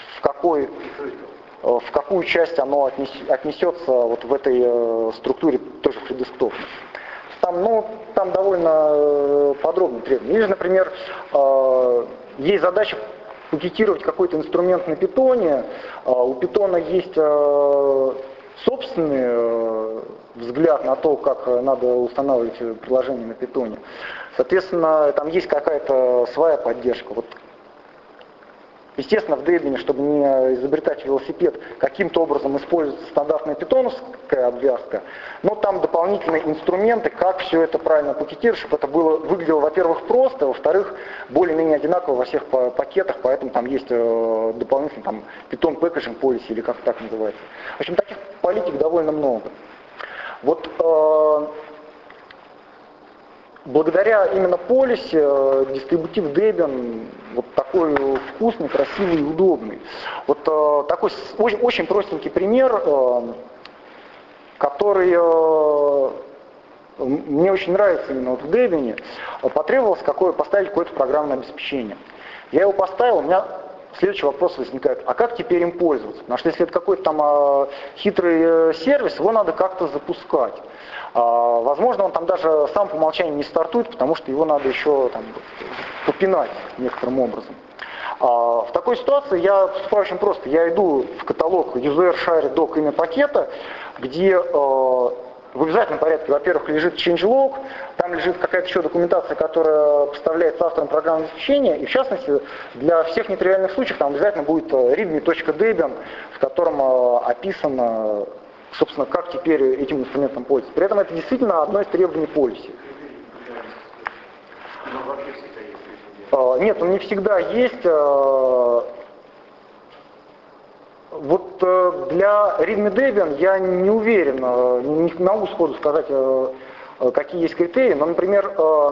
в какую часть оно отнесется вот в этой структуре тоже фридесктопной. Там, ну, там довольно подробно требования. Или же, например, есть задача пакетировать какой-то инструмент на питоне. У питона есть собственный взгляд на то, как надо устанавливать приложение на питоне. Соответственно, там есть какая-то своя поддержка. Вот, естественно, в Debian, чтобы не изобретать велосипед, каким-то образом используется стандартная питоновская обвязка, но там дополнительные инструменты, как все это правильно пакетировать, чтобы это выглядело, во-первых, просто, во-вторых, более-менее одинаково во всех пакетах, поэтому там есть дополнительный там, Python Packaging Policy, или как так называется. В общем, таких политик довольно много. Вот благодаря именно полисе дистрибутив Debian вот такой вкусный, красивый и удобный. Вот такой очень простенький пример, который мне очень нравится именно вот в Debian. Потребовалось поставить какое-то программное обеспечение. Я его поставил, у меня следующий вопрос возникает, а как теперь им пользоваться? Потому что если это какой-то там хитрый сервис, его надо как-то запускать. Возможно, он там даже сам по умолчанию не стартует, потому что его надо еще там, попинать некоторым образом. В такой ситуации я поступаю очень просто. Я иду в каталог user share doc имя пакета, где в обязательном порядке, во-первых, лежит changelog, там лежит какая-то еще документация, которая поставляется автором программного обеспечения, и в частности, для всех нетривиальных случаев там обязательно будет readme.debian, в котором описано, собственно, как теперь этим инструментом пользоваться. При этом это действительно одно из требований policy. Нет, он не всегда есть. Вот для readme Debian я не уверен, не могу сходу сказать, какие есть критерии, но, например,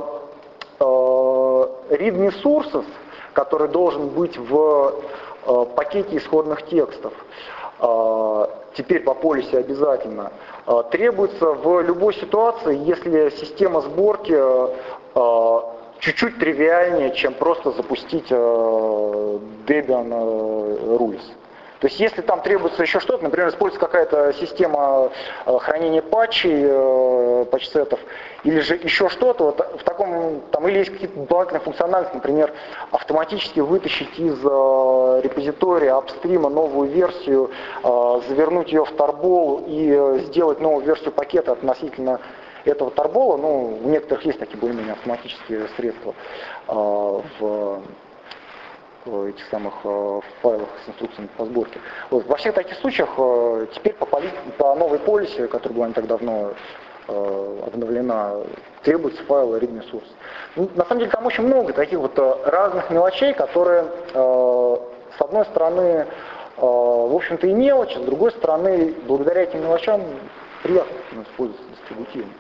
readme sources, который должен быть в пакете исходных текстов, теперь по policy обязательно, требуется в любой ситуации, если система сборки чуть-чуть тривиальнее, чем просто запустить Debian rules. То есть если там требуется еще что-то, например, используется какая-то система хранения патчей, патч-сетов, или же еще что-то, вот в таком, там, или есть какие-то дополнительные функциональности, например, автоматически вытащить из репозитория апстрима новую версию, завернуть ее в торбол и сделать новую версию пакета относительно этого торбола, ну, у некоторых есть такие более-менее автоматические средства в этих самых файлах с инструкциями по сборке. Вот. Во всех таких случаях теперь по новой policy, которая была не так давно обновлена, требуется файл readme source. Ну, на самом деле там очень много таких вот разных мелочей, которые с одной стороны в общем-то и мелочи, с другой стороны благодаря этим мелочам приятно использоваться дистрибутивом.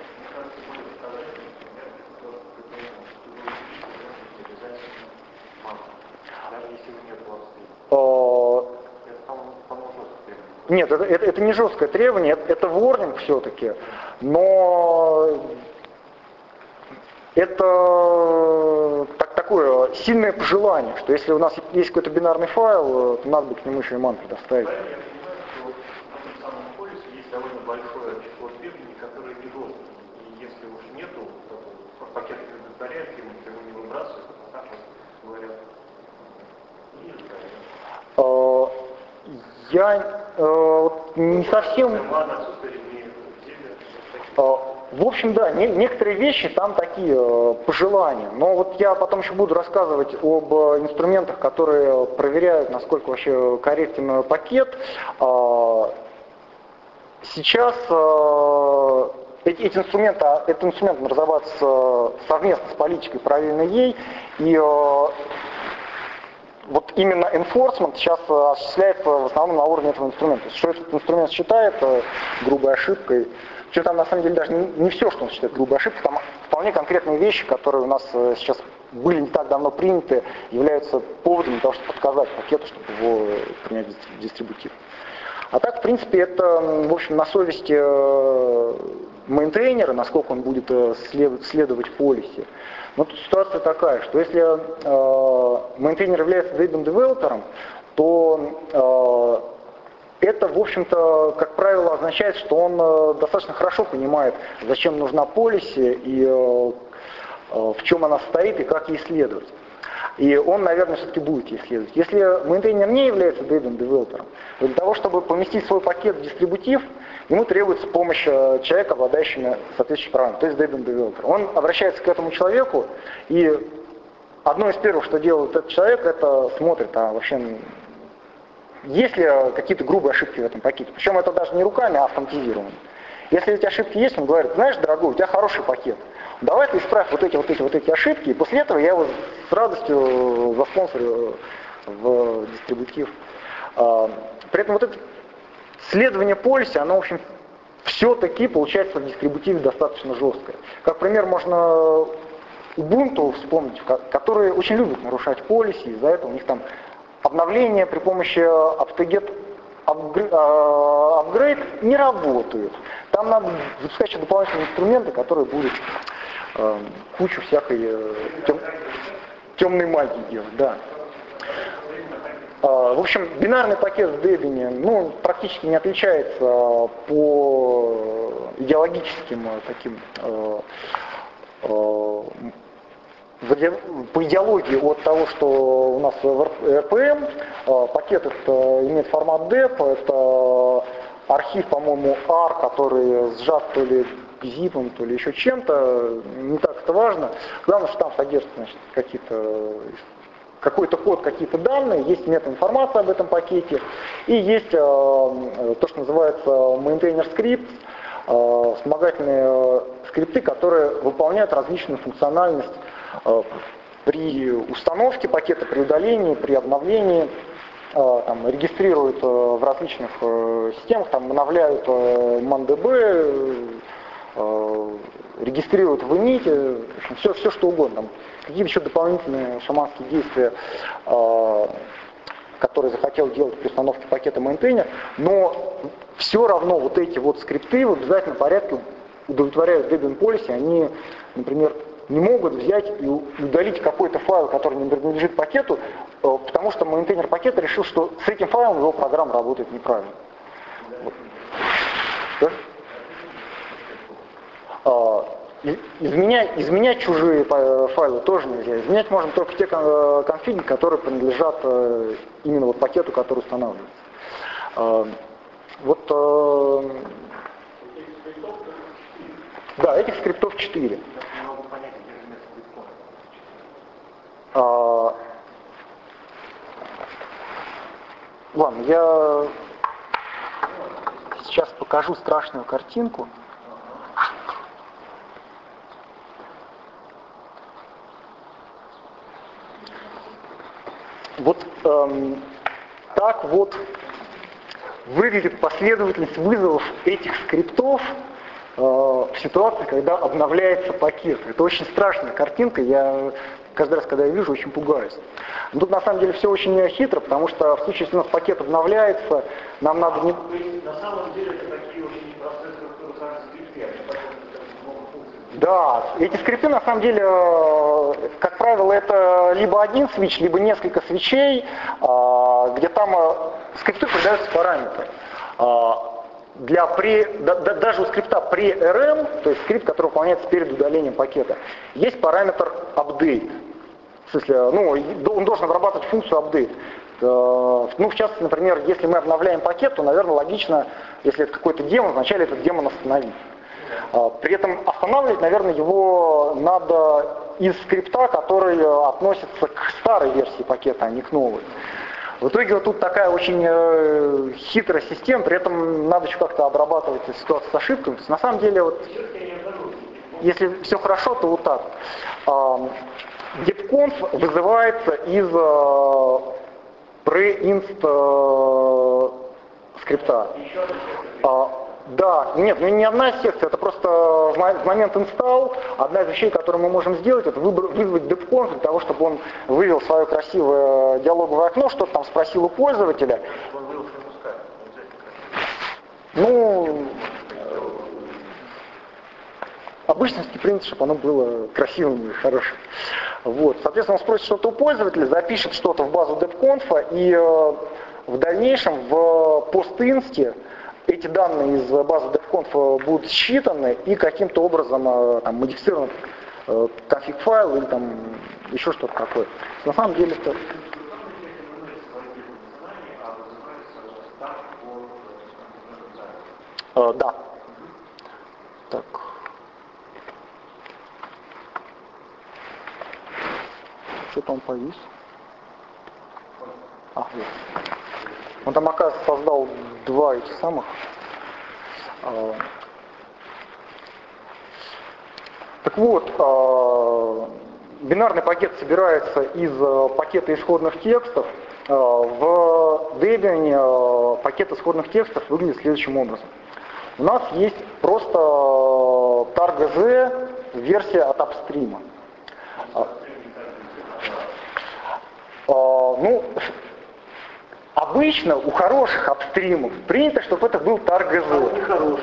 Нет, это не жесткое требование, это warning все-таки, но это такое сильное пожелание, что если у нас есть какой-то бинарный файл, то надо бы к нему еще и ман предоставить. В самом полисе есть довольно большое число требований, которые не жесткие. И если уж нету, то пакет удовлетворяет ему, то его не выбрасывают, а так вот говорят. Я не совсем... В общем, да, некоторые вещи там такие пожелания, но вот я потом еще буду рассказывать об инструментах, которые проверяют, насколько вообще корректен пакет. Сейчас этот инструмент разрабатывается совместно с политикой, параллельно ей, и вот именно enforcement сейчас осуществляется в основном на уровне этого инструмента. Что этот инструмент считает грубой ошибкой, что там на самом деле даже не все, что он считает грубой ошибкой, там вполне конкретные вещи, которые у нас сейчас были не так давно приняты, являются поводом для того, чтобы подсказать пакету, чтобы его принять в дистрибутив. А так, в принципе, это, в общем, на совести мейнтейнера, насколько он будет следовать policy. Но тут ситуация такая, что если мейнтейнер является Debian-девелопером, то это, в общем-то, как правило, означает, что он достаточно хорошо понимает, зачем нужна policy и в чем она состоит и как ей следовать. И он, наверное, все-таки будет ей следовать. Если мейнтейнер не является Debian-девелопером, то для того, чтобы поместить свой пакет в дистрибутив, ему требуется помощь человека, обладающего соответствующими правами, то есть Debian-девелопер. Он обращается к этому человеку, и одно из первых, что делает этот человек, это смотрит, а вообще есть ли какие-то грубые ошибки в этом пакете. Причем это даже не руками, а автоматизированно. Если эти ошибки есть, он говорит: знаешь, дорогой, у тебя хороший пакет. Давай ты исправь вот эти ошибки, и после этого я его с радостью заспонсорю в дистрибутив. При этом вот это следование policy, оно, в общем, все-таки получается в дистрибутиве достаточно жесткое. Как пример можно Ubuntu вспомнить, которые очень любят нарушать policy, из-за этого у них там обновления при помощи apt-get upgrade не работают. Там надо запускать еще дополнительные инструменты, которые будут кучу всякой темной магии делать. Да. В общем, бинарный пакет в Debian практически не отличается по идеологическим таким по идеологии от того, что у нас в RPM. Пакет это имеет формат dep, это архив, по-моему, R, который сжат то ли zip, то ли еще чем-то, не так это важно. Главное, что там содержится, значит, какой-то код, какие-то данные, есть метаинформация об этом пакете, и есть то, что называется maintainer script, вспомогательные скрипты, которые выполняют различную функциональность при установке пакета, при удалении, при обновлении, там, регистрируют в различных системах, там, обновляют MonDB, регистрируют в init, все что угодно. Там, какие-то еще дополнительные шаманские действия, которые захотел делать при установке пакета maintainer, но все равно вот эти вот скрипты в обязательном порядке удовлетворяют Debian Policy, они, например, не могут взять и удалить какой-то файл, который не принадлежит пакету, потому что мейнтейнер пакета решил, что с этим файлом его программа работает неправильно. Да? Изменять чужие файлы тоже нельзя. Изменять можно только те конфиги, которые принадлежат именно вот пакету, который устанавливается. Да, этих скриптов 4. Ладно, я сейчас покажу страшную картинку. Вот так вот выглядит последовательность вызовов этих скриптов в ситуации, когда обновляется пакет. Это очень страшная картинка, я каждый раз, когда я вижу, очень пугаюсь. Но тут на самом деле все очень хитро, потому что в случае, если у нас пакет обновляется, нам надо не... На самом деле это такие очень непростые структуры, как скрипты, Да, эти скрипты на самом деле, как правило, это либо один свич, либо несколько свечей, где там скрипту передаются параметры. Даже у скрипта pre-rm, то есть скрипт, который выполняется перед удалением пакета, есть параметр update. В смысле, он должен обрабатывать функцию update. В частности, например, если мы обновляем пакет, то, наверное, логично, если это какой-то демон, вначале этот демон остановить. При этом останавливать, наверное, его надо из скрипта, который относится к старой версии пакета, а не к новой. В итоге вот тут такая очень хитрая система, при этом надо еще как-то обрабатывать ситуацию с ошибками. То есть, на самом деле, вот, если все хорошо, то вот так. depconf вызывается из pre-inst скрипта. Да, нет, не одна из секций, это просто в момент install одна из вещей, которую мы можем сделать, это вызвать depconf для того, чтобы он вывел свое красивое диалоговое окно, что-то там спросил у пользователя. Обычно принято, чтобы оно было красивым и хорошим. Вот. Соответственно, он спросит что-то у пользователя, запишет что-то в базу depconf, и в дальнейшем в пост-инсте эти данные из базы depconf будут считаны и каким-то образом там, модифицирован конфиг-файл или там еще что-то такое. На самом деле это... Да. Так. Что-то он повис. Вот. Он там, оказывается, создал два этих самых. Так вот, бинарный пакет собирается из пакета исходных текстов. В Debian пакет исходных текстов выглядит следующим образом. У нас есть просто tar.gz версия от апстрима. Обычно у хороших апстримов принято, чтобы это был tar.gz.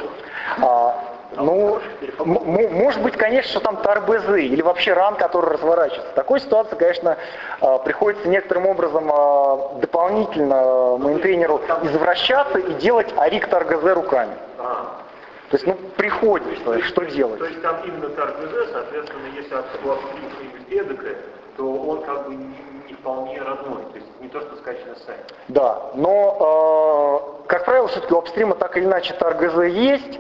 Может быть, конечно, что там tar.bz или вообще run, который разворачивается. В такой ситуации, конечно, приходится некоторым образом дополнительно мейнтейнеру извращаться и делать arik tar.gz руками. То есть, приходится, что делать? То есть там именно tar.gz, соответственно, если у апстрима что-нибудь эдакое, то он как бы не вполне родной, то есть не то, что скачано с сайта. Да, но, как правило, все-таки у апстрима так или иначе tar.gz есть.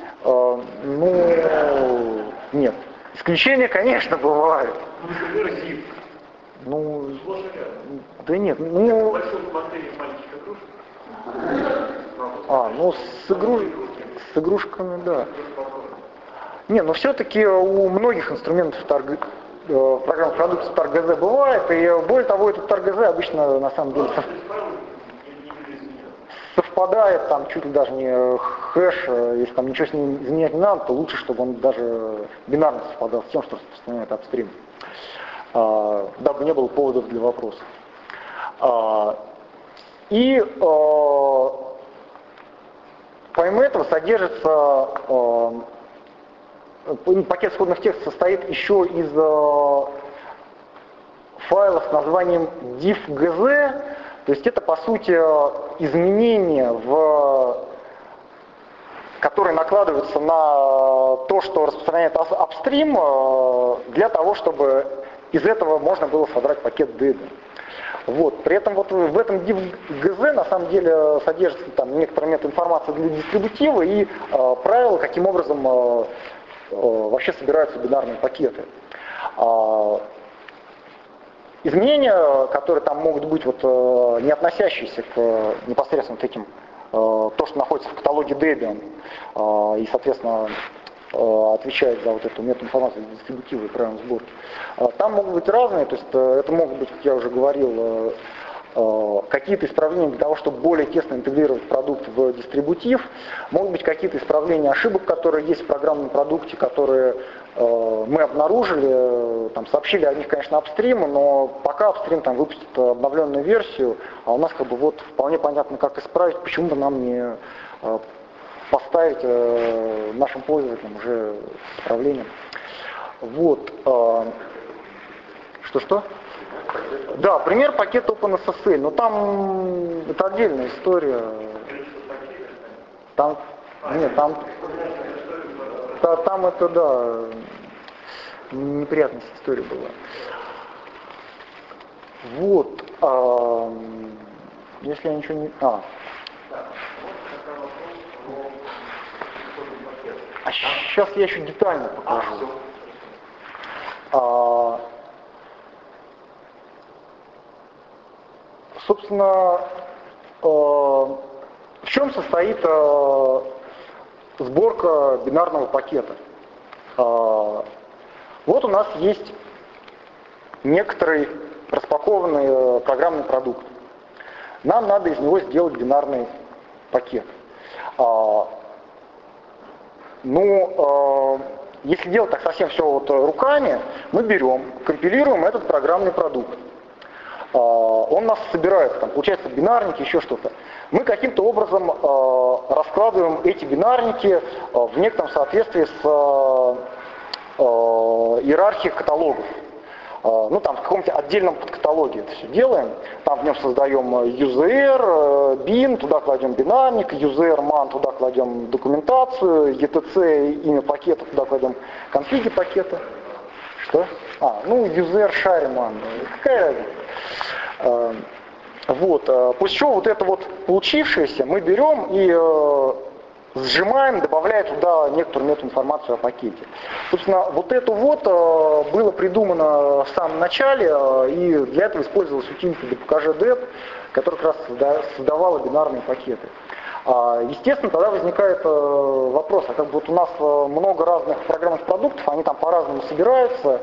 Нет. Исключения, конечно, бывают. Например, ZIP. Ну, да нет, большой бактерии мальчика игрушек. С игрушками, да. Не, но все-таки у многих инструментов программных продуктов tar.gz бывает, и более того, этот tar.gz обычно на самом деле совпадает, там чуть ли даже не хэш, если там ничего с ним изменять не надо, то лучше, чтобы он даже бинарно совпадал с тем, что распространяет апстрим, дабы не было поводов для вопросов. И помимо этого содержится, пакет исходных текстов состоит еще из файлов с названием diff.gz, то есть это по сути изменения, которые накладываются на то, что распространяет апстрим, для того, чтобы из этого можно было содрать пакет Debian. Вот. При этом вот в этом diff.gz на самом деле содержится там некоторая метаинформация для дистрибутива и правила, каким образом вообще собираются бинарные пакеты. Изменения, которые там могут быть вот, не относящиеся к непосредственно к этим, то, что находится в каталоге Debian, и, соответственно, отвечает за вот эту метаинформацию дистрибутива и правила сборки. Там могут быть разные, то есть это могут быть, как я уже говорил, какие-то исправления для того, чтобы более тесно интегрировать продукт в дистрибутив, могут быть какие-то исправления ошибок, которые есть в программном продукте, которые мы обнаружили, там, сообщили о них, конечно, апстриму, но пока апстрим там выпустит обновленную версию, а у нас как бы вот вполне понятно, как исправить, почему бы нам не поставить нашим пользователям уже исправление. Вот. Что-что? Да, пример пакета OpenSSL, но там это отдельная история. Там это, да, неприятная история была. Вот. Если я ничего не... сейчас я еще детально покажу. Собственно, в чем состоит сборка бинарного пакета? Вот у нас есть некоторый распакованный программный продукт. Нам надо из него сделать бинарный пакет. Если делать так совсем все вот руками, мы берем, компилируем этот программный продукт. Он у нас собирается, там, получается бинарники, еще что-то. Мы каким-то образом раскладываем эти бинарники в некотором соответствии с иерархией каталогов. Там в каком-то отдельном подкаталоге это все делаем. Там в нем создаем user, bin, туда кладем бинарник, user, man, туда кладем документацию, etc, имя пакета, туда кладем конфиги пакета. Что? User, share, man. Какая разница? После чего вот это вот получившееся мы берем и сжимаем, добавляя туда некоторую метаинформацию о пакете. Собственно, вот это вот было придумано в самом начале, и для этого использовалась утилита dpkg-deb, которая как раз создавала бинарные пакеты. Естественно, тогда возникает вопрос, а как бы вот у нас много разных программных продуктов, они там по-разному собираются,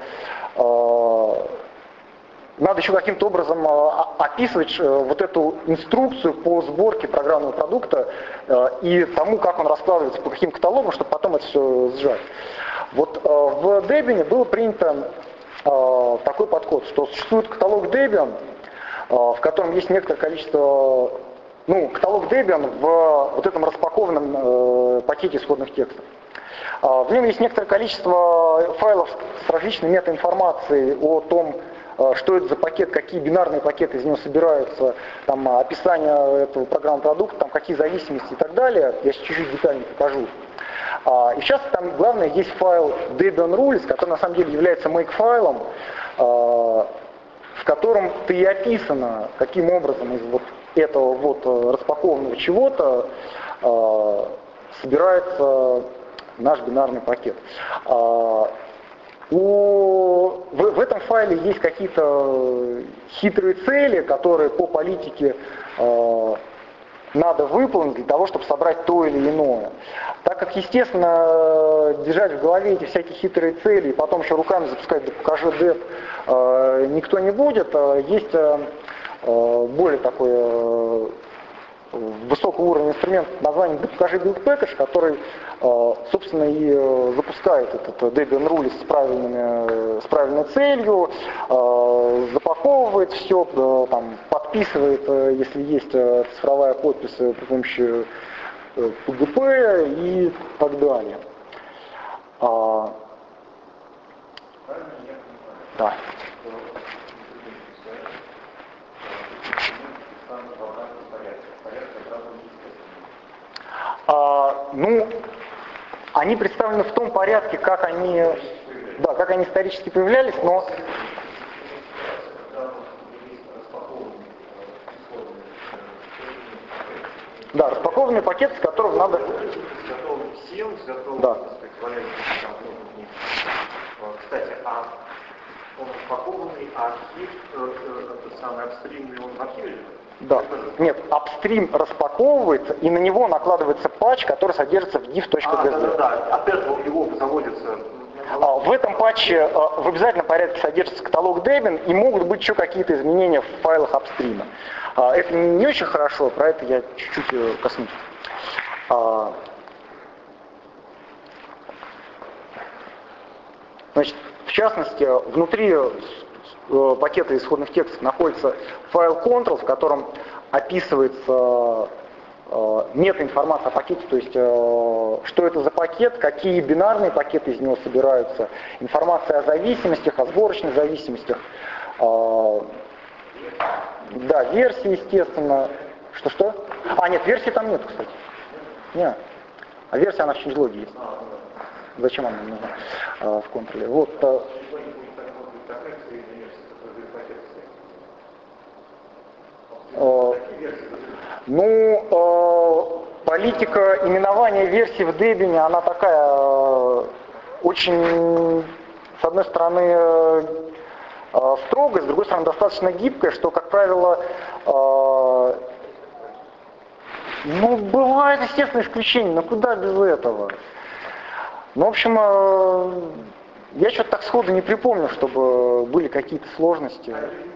надо еще каким-то образом описывать вот эту инструкцию по сборке программного продукта и тому, как он раскладывается по каким каталогам, чтобы потом это все сжать. Вот в Debian было принято такой подход, что существует каталог Debian, в котором есть некоторое количество, каталог Debian в вот этом распакованном пакете исходных текстов. В нем есть некоторое количество файлов с различной метаинформацией о том, что это за пакет, какие бинарные пакеты из него собираются, там описание этого программного продукта, там какие зависимости и так далее. Я сейчас чуть-чуть детально покажу. И сейчас там главное есть файл Debian Rules, который на самом деле является make-файлом, котором и описано, каким образом из вот этого вот распакованного чего-то собирается наш бинарный пакет. В этом файле есть какие-то хитрые цели, которые по политике надо выполнить для того, чтобы собрать то или иное. Так как, естественно, держать в голове эти всякие хитрые цели и потом еще руками запускать «да покажи деп» никто не будет, есть более такой высокого уровня инструмент под названием «да покажи build package», который, собственно, и запускает этот Debian Rules с правильной целью, запаковывает все, там, подписывает, если есть цифровая подпись при помощи PGP и так далее. Да. Ну, они представлены в том порядке, как они исторически появлялись, но... Да, распакованный пакет, с которым надо... Да. Кстати, он распакованный, а архив, этот самый апстримный, он в архиве? Да. Нет, апстрим распаковывается, и на него накладывается патч, который содержится в div.gz. Да. Опять его заводится... В этом патче в обязательном порядке содержится каталог Debian, и могут быть еще какие-то изменения в файлах апстрима. Это не очень хорошо, про это я чуть-чуть коснусь. Значит, в частности, внутри пакета исходных текстов находится файл control, в котором описывается метаинформация о пакете, то есть что это за пакет, какие бинарные пакеты из него собираются, информация о зависимостях, о сборочных зависимостях, да, версии, естественно. Что-что? Нет, версии там нет, кстати. Нет. А версия, она в changelog есть. Зачем она нужна в контроле? Вот. Политика именования версий в Debian, она такая очень, с одной стороны, строгая, с другой стороны, достаточно гибкая, что, как правило, бывает, естественно, исключение, но куда без этого? В общем, я что-то так сходу не припомню, чтобы были какие-то сложности.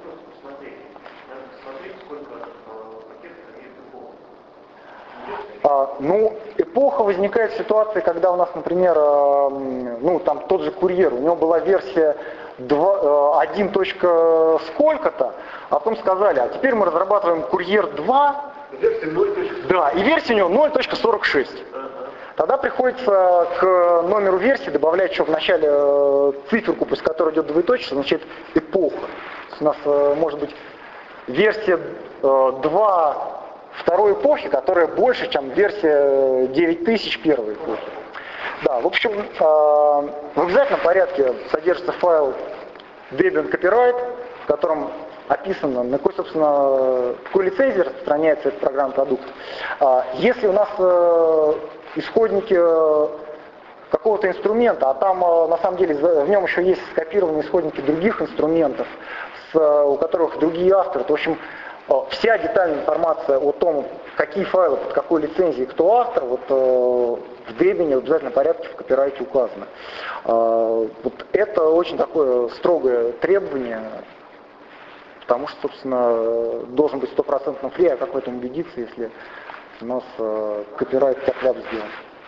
Эпоха возникает в ситуации, когда у нас, например, там тот же курьер, у него была версия 1. Сколько-то, а потом сказали, а теперь мы разрабатываем курьер 2, да, и версия у него 0.46. Тогда приходится к номеру версии добавлять еще в начале циферку, после которой идет двоеточие, что означает эпоха. То есть у нас может быть версия 2 второй эпохи, которая больше, чем версия 9000 первой эпохи. Да, в общем, в обязательном порядке содержится файл Debian Copyright, в котором описано, на какой, собственно, какой лицензии распространяется этот программный продукт. Если у нас исходники какого-то инструмента, а там на самом деле в нем еще есть скопированные исходники других инструментов, у которых другие авторы, то, в общем, вся детальная информация о том, какие файлы под какой лицензией, кто автор, вот в Debian в обязательном порядке в копирайте указано. Вот это очень такое строгое требование, потому что, собственно, должен быть 100% фри, а как в этом убедиться, если у нас копирайт тяп-ляп сделан.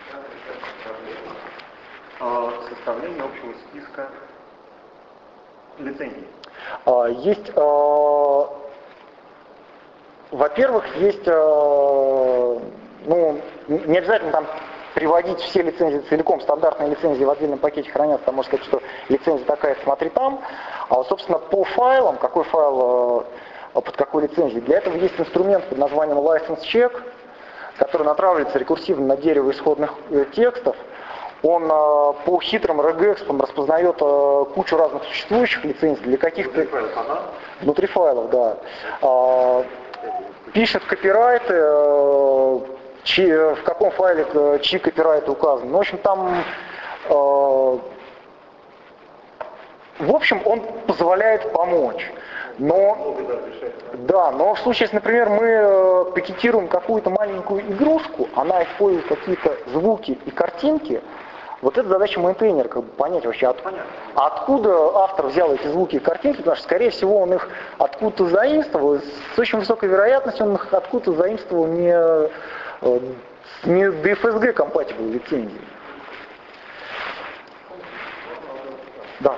Составление общего списка лицензий. Есть, во-первых, есть, не обязательно там приводить все лицензии целиком, стандартные лицензии в отдельном пакете хранятся, там можно сказать, что лицензия такая, смотри там, а вот, собственно, по файлам, какой файл под какой лицензией, для этого есть инструмент под названием License Check, который натравливается рекурсивно на дерево исходных текстов. Он по хитрым регэкспам распознает кучу разных существующих лицензий для каких-то... Внутри файлов, да. Пишет копирайты, в каком файле чьи копирайты указаны. Ну, в общем, там... В общем, он позволяет помочь. Но, да, но в случае, если, например, мы пакетируем какую-то маленькую игрушку, она использует какие-то звуки и картинки, вот эта задача мейнтейнера, как бы понять вообще, откуда автор взял эти звуки и картинки, потому что, скорее всего, он их откуда-то заимствовал, с очень высокой вероятностью он их откуда-то заимствовал не DFSG compatible лицензии. Да.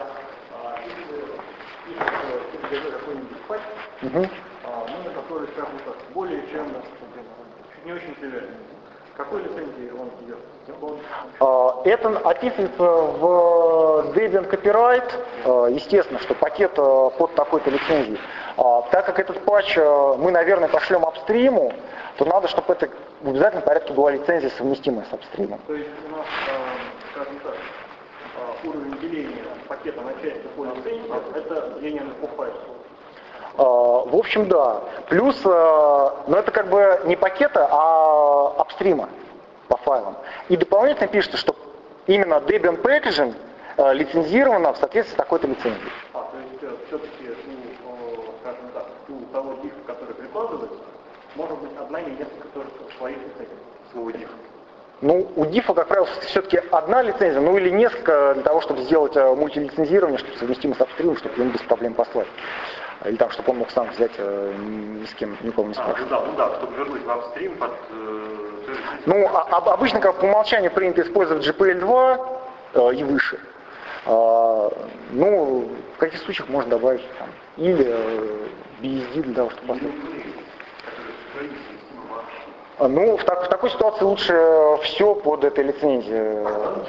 Который, скажем так, более чем не очень тривиальный. Какой лицензии он идет? Это описывается в Debian Copyright, естественно, что пакет под такой-то лицензией. Так как этот патч мы, наверное, пошлем апстриму, то надо, чтобы это в обязательном порядке была лицензия, совместимая с апстримом. То есть у нас, скажем так, уровень деления пакета на части по лицензии, это деление по файлу. В общем, да. Плюс, но это как бы не пакета, а апстрима по файлам. И дополнительно пишется, что именно Debian Packaging лицензировано в соответствии с такой-то лицензией. То есть все-таки скажем так, у того дифа, который прикладывается, может быть одна или несколько тоже своих лицензий. Свой диф. Ну, у дифа, как правило, все-таки одна лицензия, ну или несколько для того, чтобы сделать мультилицензирование, чтобы совместимо с апстримом, чтобы ему без проблем послать. Или там, чтобы он мог сам взять, ни с кем, никого не спрашивать. Ну да, чтобы вернуть в апстрим под... Ну, обычно, как по умолчанию, принято использовать GPL2 и выше. Ну, в каких случаях можно добавить там, или BSD для того, чтобы послать. Ну, в такой ситуации лучше все под этой лицензией.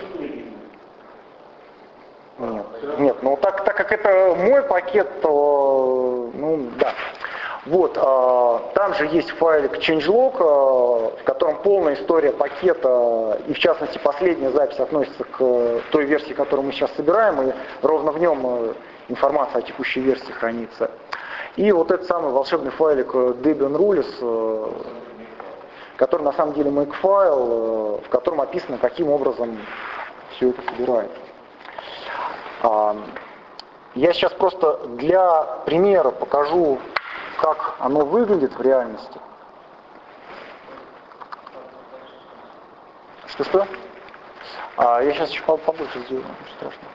Нет, ну так как это мой пакет, то, ну, да. Вот, там же есть файлик changelog, в котором полная история пакета, и в частности последняя запись относится к той версии, которую мы сейчас собираем, и ровно в нем информация о текущей версии хранится. И вот этот самый волшебный файлик Debian Rules, который на самом деле makefile, в котором описано, каким образом все это собирается. Я сейчас просто для примера покажу, как оно выглядит в реальности. Что? Я сейчас еще побольше сделаю, ничего страшного.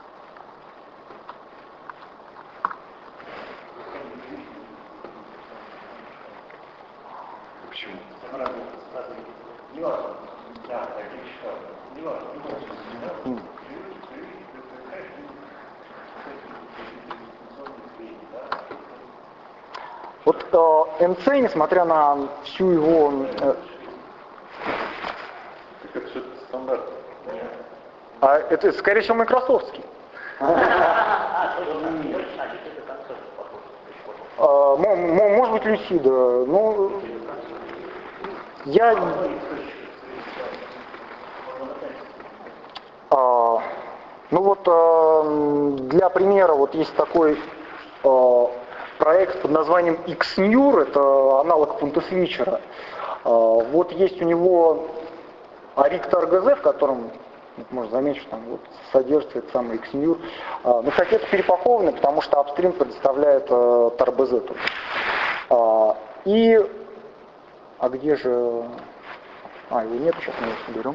Почему? Не важно. Да, не важно. Вот MC, несмотря на всю его... Так это все стандарт. Это, скорее всего, майкрософтский. Может быть, Люсида. Ну, я... Ну вот, для примера, вот есть такой проект под названием XNUR, это аналог пунктосвитчера. Вот есть у него ARIC-TARGZ, в котором, можно заметить, что там вот содержится этот самый XNUR. Но, кстати, это перепаковано, потому что апстрим предоставляет TARBZ только. А где же... его нет, сейчас мы его соберем.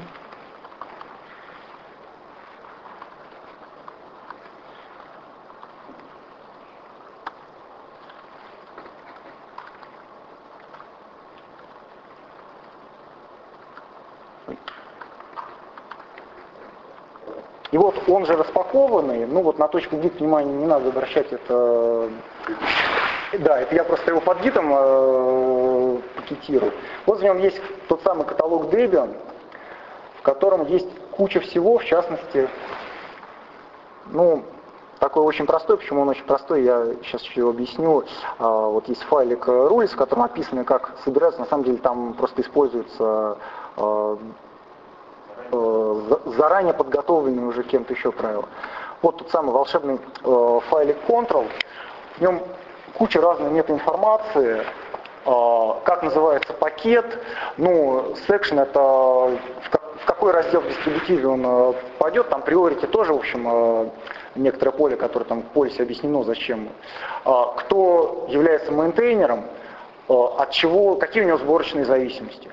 И вот он же распакованный, ну вот на точку гид внимания не надо обращать, это... Да, это я просто его под гитом пакетирую. Вот в нем есть тот самый каталог Debian, в котором есть куча всего, в частности, ну, такой очень простой, почему он очень простой, я сейчас еще объясню. Вот есть файлик rules, в котором описано, как собираются, на самом деле там просто используется заранее подготовленные уже кем-то еще правила. Вот тот самый волшебный файлик Control, в нем куча разной метаинформации, как называется пакет, ну, section это в какой раздел в дистрибутиве он пойдет, там priority тоже, в общем, некоторое поле, которое там в полисе объяснено, зачем. Кто является мейнтейнером, от чего, какие у него сборочные зависимости.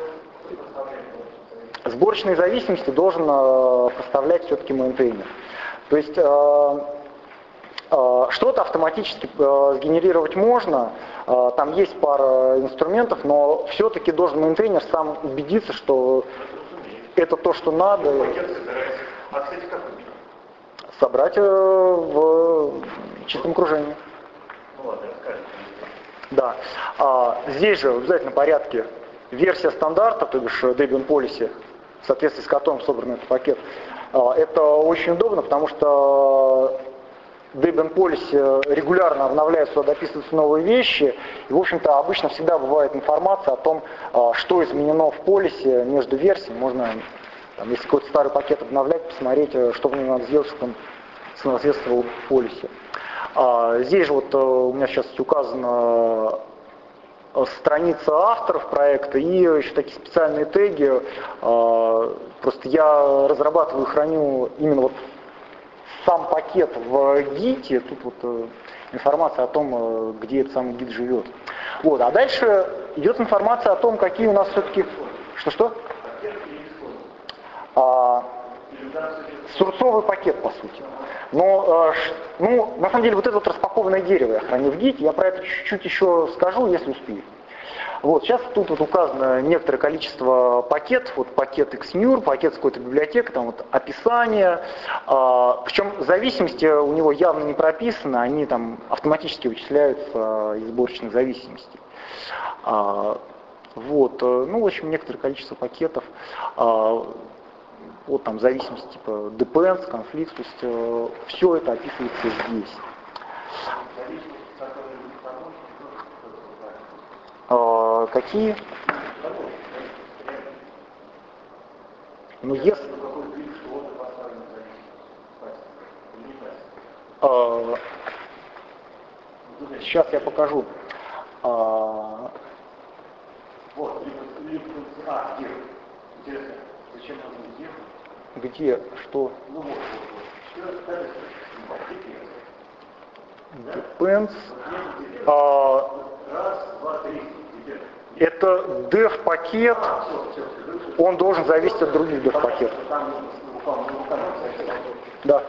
Сборочные зависимости должен поставлять все-таки мейнтейнер. То есть что-то автоматически сгенерировать можно, там есть пара инструментов, но все-таки должен мейнтейнер сам убедиться, что это то, что надо. Собрать в чистом окружении. Да. Здесь же в обязательном порядке версия стандарта, то бишь Debian Policy, в соответствии с которым собран этот пакет. Это очень удобно, потому что Debian Policy регулярно обновляется, сюда дописываются новые вещи, и, в общем-то, обычно всегда бывает информация о том, что изменено в полисе между версиями. Можно, там, если какой-то старый пакет обновлять, посмотреть, что в нем надо сделать, чтобы он соответствовал полисе. Здесь же вот у меня сейчас указана страница авторов проекта и еще такие специальные теги. Просто я разрабатываю и храню именно вот сам пакет в гите, тут вот информация о том, где этот самый гит живет. Вот. А дальше идет информация о том, какие у нас все-таки... Что-что? Сурцовый пакет, по сути. Но, ну, на самом деле, вот это вот распакованное дерево я храню в гите, я про это чуть-чуть еще скажу, если успею. Вот, сейчас тут вот указано некоторое количество пакетов, вот пакет XMUR, пакет с какой-то библиотекой, там вот описание, причем зависимости у него явно не прописаны, они там автоматически вычисляются из сборочных зависимостей. Вот, ну, в общем, некоторое количество пакетов, вот там зависимости типа depends, конфликт, то есть все это описывается здесь. Какие? Ну, если... Сейчас я покажу. Вот, интересно, зачем нужно деф? Где? Что? Ну вот. Depends. Раз, два, три. Это dev-пакет, он должен зависеть от других dev-пакетов. Да.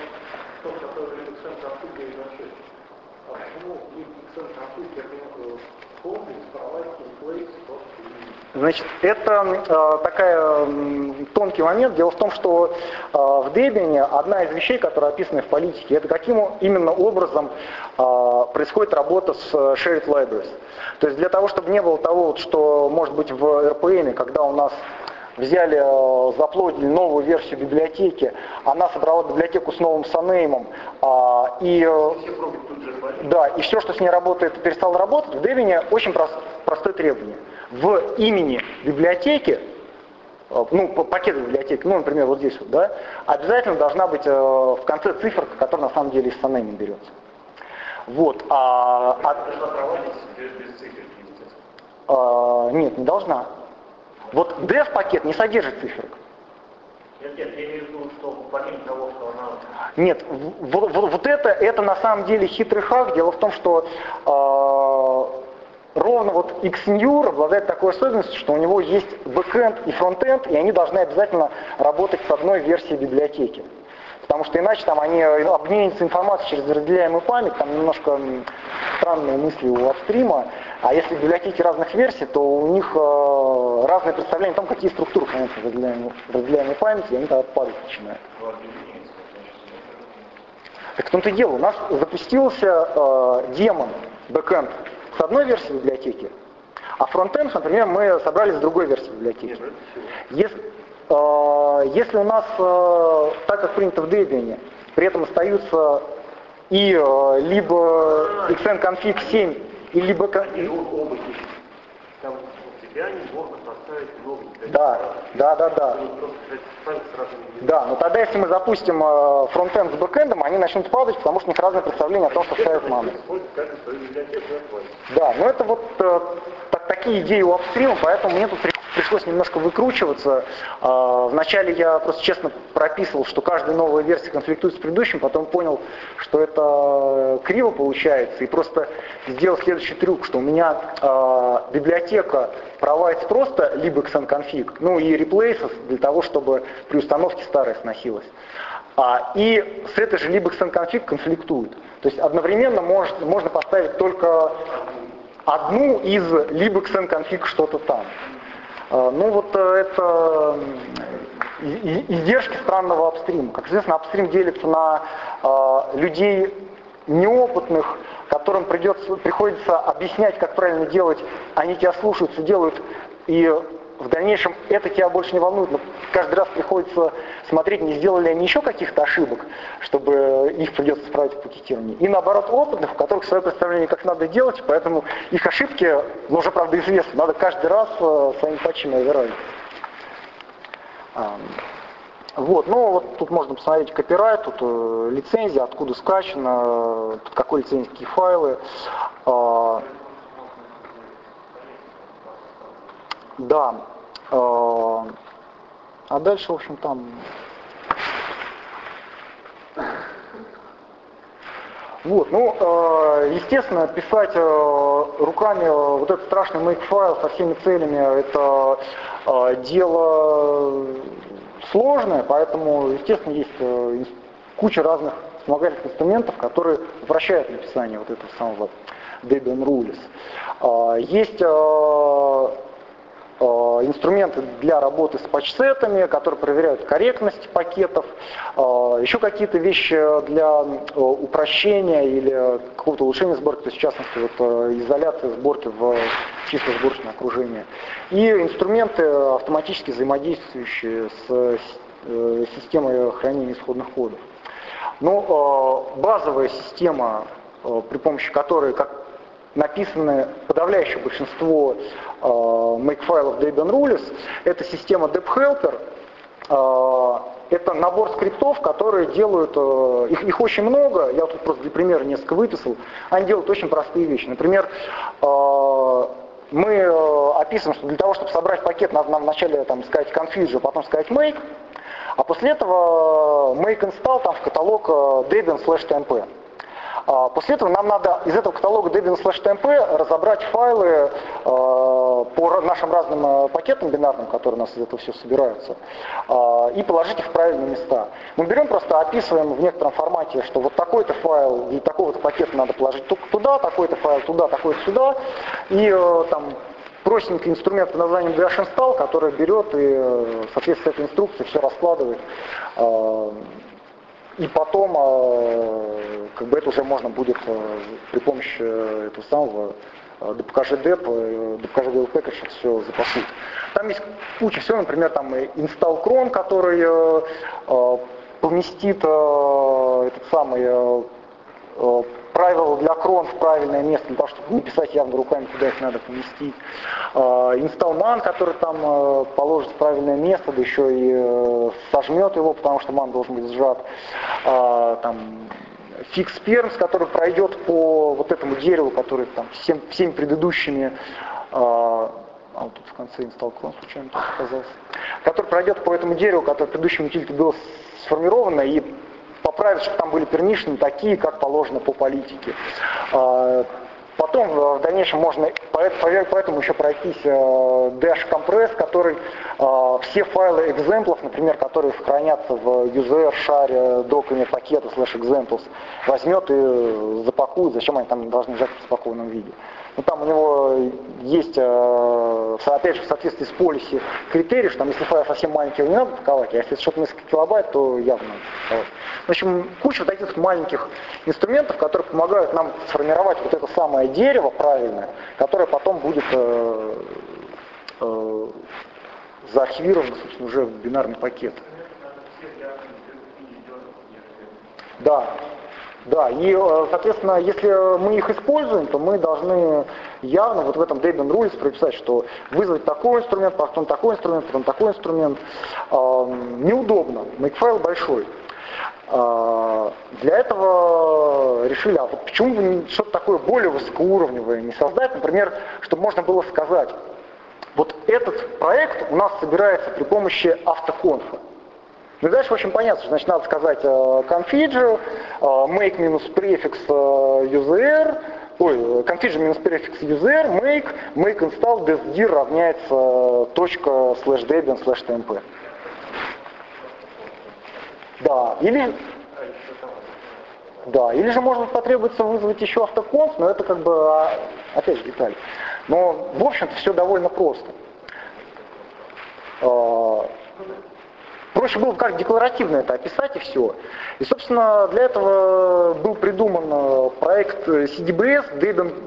Значит, это тонкий момент. Дело в том, что в Debian одна из вещей, которая описана в политике, это каким именно образом происходит работа с shared libraries. То есть для того, чтобы не было того, что может быть в RPM, когда у нас взяли, заплодили новую версию библиотеки, она собрала библиотеку с новым сонеймом, и все, что с ней работает, перестало работать, в Debian очень простое требование. В имени библиотеки, ну, пакет библиотеки, ну, например, вот здесь вот, да, обязательно должна быть в конце циферка, которая на самом деле из сонейма берется. Вот. Нет, не должна. Вот dev-пакет не содержит циферок. Нет, я имею в виду, что помимо того, что она... Нет, вот это на самом деле хитрый хак. Дело в том, что ровно вот XMUR обладает такой особенностью, что у него есть бэкэнд и фронтенд, и они должны обязательно работать с одной версией библиотеки. Потому что иначе там они обмениваются информацией через разделяемую память, там немножко странные мысли у апстрима, а если библиотеки разных версий, то у них разное представление о том, какие структуры хранятся в разделяемой памяти, и они тогда падать начинают. Так в том-то и дело, у нас запустился демон, бэкэнд, с одной версией библиотеки, а фронтенд, например, мы собрали с другой версией библиотеки. Если у нас, так как принято в Debian, при этом остаются и либо xnconfig 7, и либо... себя можно поставить много библиотек. Да. Да, но тогда, если мы запустим фронтенд с бэкэндом, они начнут падать, потому что у них разные представления о том, что ставит мама. Да, но это вот такие идеи у апстрима, поэтому мне тут пришлось немножко выкручиваться. Вначале я просто честно прописывал, что каждая новая версия конфликтует с предыдущим, потом понял, что это криво получается, и просто сделал следующий трюк, что у меня библиотека provides просто libxnconfig, ну и replaces для того, чтобы при установке старая сносилась. И с этой же libxnconfig конфликтует. То есть одновременно можно поставить только одну из libxnconfig что-то там. Ну вот это издержки странного апстрима. Как известно, апстрим делится на людей неопытных, которым приходится объяснять, как правильно делать, они тебя слушаются, делают, и в дальнейшем это тебя больше не волнует, но каждый раз приходится смотреть, не сделали они еще каких-то ошибок, чтобы их придется исправить в пакетировании. И наоборот, опытных, у которых свое представление, как надо делать, поэтому их ошибки, ну, уже, правда, известны, надо каждый раз своими патчами оверрайдить. Вот, ну вот тут можно посмотреть копирайт, тут лицензия, откуда скачано, под какой лицензией какие файлы. Да. А дальше, в общем, там... Вот, ну, естественно, писать руками вот этот страшный make-файл со всеми целями, это дело сложное, поэтому, естественно, есть куча разных вспомогательных инструментов, которые упрощают написание вот этого самого Debian Rules. Есть инструменты для работы с патчсетами, которые проверяют корректность пакетов, еще какие-то вещи для упрощения или какого-то улучшения сборки, то есть в частности вот, изоляция сборки в чисто сборочное окружение. И инструменты, автоматически взаимодействующие с системой хранения исходных кодов. Но базовая система, при помощи которой, как написаны подавляющее большинство make-файлов Debian Rules, это система dephelper. Это набор скриптов, которые делают, их очень много, я тут просто для примера несколько выписал, они делают очень простые вещи. Например, мы описываем, что для того, чтобы собрать пакет, надо нам вначале там, сказать configure, а потом сказать make, а после этого make install там, в каталог debian/tmp. После этого нам надо из этого каталога debian/tmp разобрать файлы по нашим разным пакетам бинарным, которые у нас из этого все собираются, и положить их в правильные места. Мы берем просто, описываем в некотором формате, что вот такой-то файл для такого-то пакета надо положить туда, такой-то файл туда, такой-то сюда, и там простенький инструмент под названием dash-install, который берет и в соответствии с этой инструкцией все раскладывает. И потом, как бы это уже можно будет при помощи этого самого dpkg-dep, dpkg package все запасуть. Там есть куча всего, например, там install cron, который поместит этот самый правила для крон в правильное место, для того, чтобы не писать явно руками, куда их надо поместить. Install-man, который там положит в правильное место, да еще и сожмет его, потому что man должен быть сжат. Там fix-perms, который пройдет по вот этому дереву, который там всеми предыдущими, вот тут в конце install-cron случайно тоже оказался, который пройдет по этому дереву, которое предыдущим utility было сформировано, и поправить, чтобы там были пермишны такие, как положено по политике. Потом в дальнейшем можно поэтому еще пройтись dash compress, который все файлы экземплов, например, которые хранятся в user, share, доками, пакета, /examples, возьмет и запакует, зачем они там должны лежать в запакованном виде. Но там у него есть, опять же, в соответствии с policy критерий, что там, если файл совсем маленький, его не надо паковать, а если что-то несколько килобайт, то явно надо паковать. В общем, куча вот таких маленьких инструментов, которые помогают нам сформировать вот это самое дерево правильное, которое потом будет заархивировано, собственно, уже в бинарный пакет. Да. Да, и, соответственно, если мы их используем, то мы должны явно вот в этом Debian Rules прописать, что вызвать такой инструмент, потом такой инструмент, потом такой инструмент. Неудобно, makefile большой. Для этого решили, а вот почему бы что-то такое более высокоуровневое не создать, например, чтобы можно было сказать, вот этот проект у нас собирается при помощи автоконфа. Ну и дальше очень понятно, что значит надо сказать configure, make-префикс user, configure-префикс user, make install desdir равняется ./debian/tmp. Да, или же может потребуется вызвать еще автоконф, но это как бы опять же деталь. Но в общем-то все довольно просто. Проще было как декларативно это описать и все. И, собственно, для этого был придуман проект CDBS,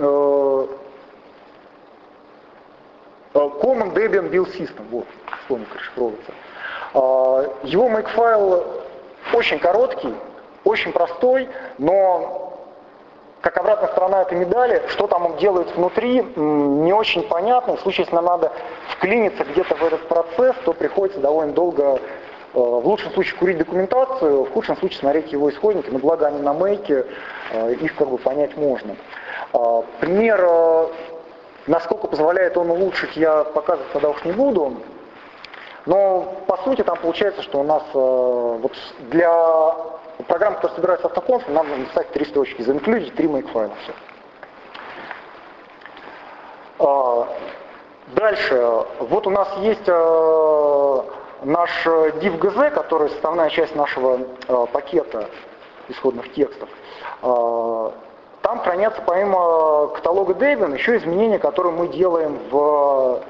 Common Debian Build System. Вот, вспомнил, как расшифровывается. Его makefile очень короткий, очень простой, но как обратная сторона этой медали, что там он делает внутри, не очень понятно. В случае, если нам надо вклиниться где-то в этот процесс, то приходится довольно долго, в лучшем случае, курить документацию, в худшем случае смотреть его исходники, но благо они на мейке, их как бы понять можно. Пример, насколько позволяет он улучшить, я показывать тогда уж не буду. Но по сути там получается, что у нас вот для программ, которые собираются автоконф, нам нужно написать 3 строчки, заинклюдить 3 makefile. Дальше, вот у нас есть наш div.gz, который составная часть нашего пакета исходных текстов. Там хранятся помимо каталога Debian еще изменения, которые мы делаем в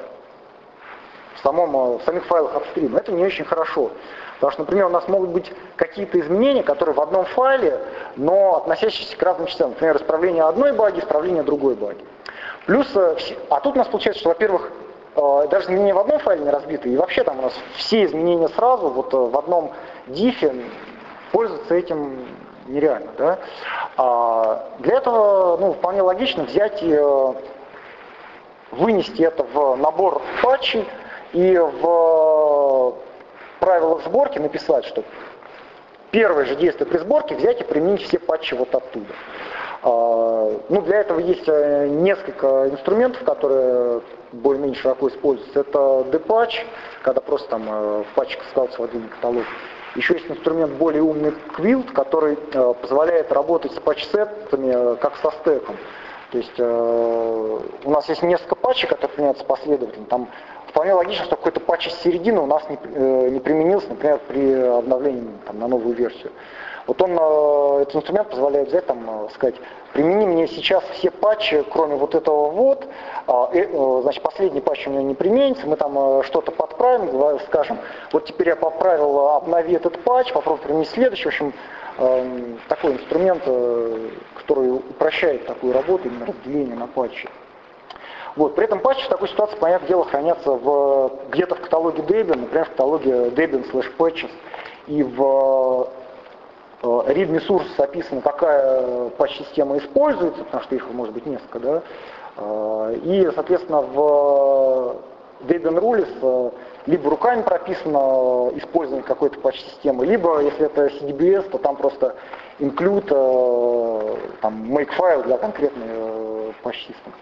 самих файлах upstream. Это не очень хорошо. Потому что, например, у нас могут быть какие-то изменения, которые в одном файле, но относящиеся к разным частям. Например, исправление одной баги, исправление другой баги. Плюс, а тут у нас получается, что, во-первых, даже изменения в одном файле не разбиты, и вообще там у нас все изменения сразу вот в одном дифе, пользоваться этим нереально. Да? Для этого вполне логично взять и вынести это в набор патчей и в правилах сборки написать, что первое же действие при сборке взять и применить все патчи вот оттуда. Для этого есть несколько инструментов, которые более-менее широко используются. Это dpatch, когда просто там в патчиках складывается в отдельный каталог. Еще есть инструмент более умный Quilt, который позволяет работать с патч-сетами как со стеком. То есть у нас есть несколько патчей, которые применяются последовательно. Там вполне логично, что какой-то патч из середины у нас не применился, например, при обновлении на новую версию. Вот этот инструмент позволяет взять, сказать, примени мне сейчас все патчи, кроме вот этого вот, значит, последний патч у меня не применится, мы там что-то подправим, скажем, вот теперь я поправил, обнови этот патч, попробуй применить следующий. В общем, такой инструмент, который упрощает такую работу, именно разделение на патчи. Вот. При этом патчи в такой ситуации, понятное дело, хранятся где-то в каталоге Debian, например, в каталоге Debian/patches, и в readme source описано, какая патч-система используется, потому что их может быть несколько, да, и, соответственно, в Debian Rules либо руками прописано использование какой-то патч-системы, либо, если это CDBS, то там просто include makefile для конкретной патч-системы.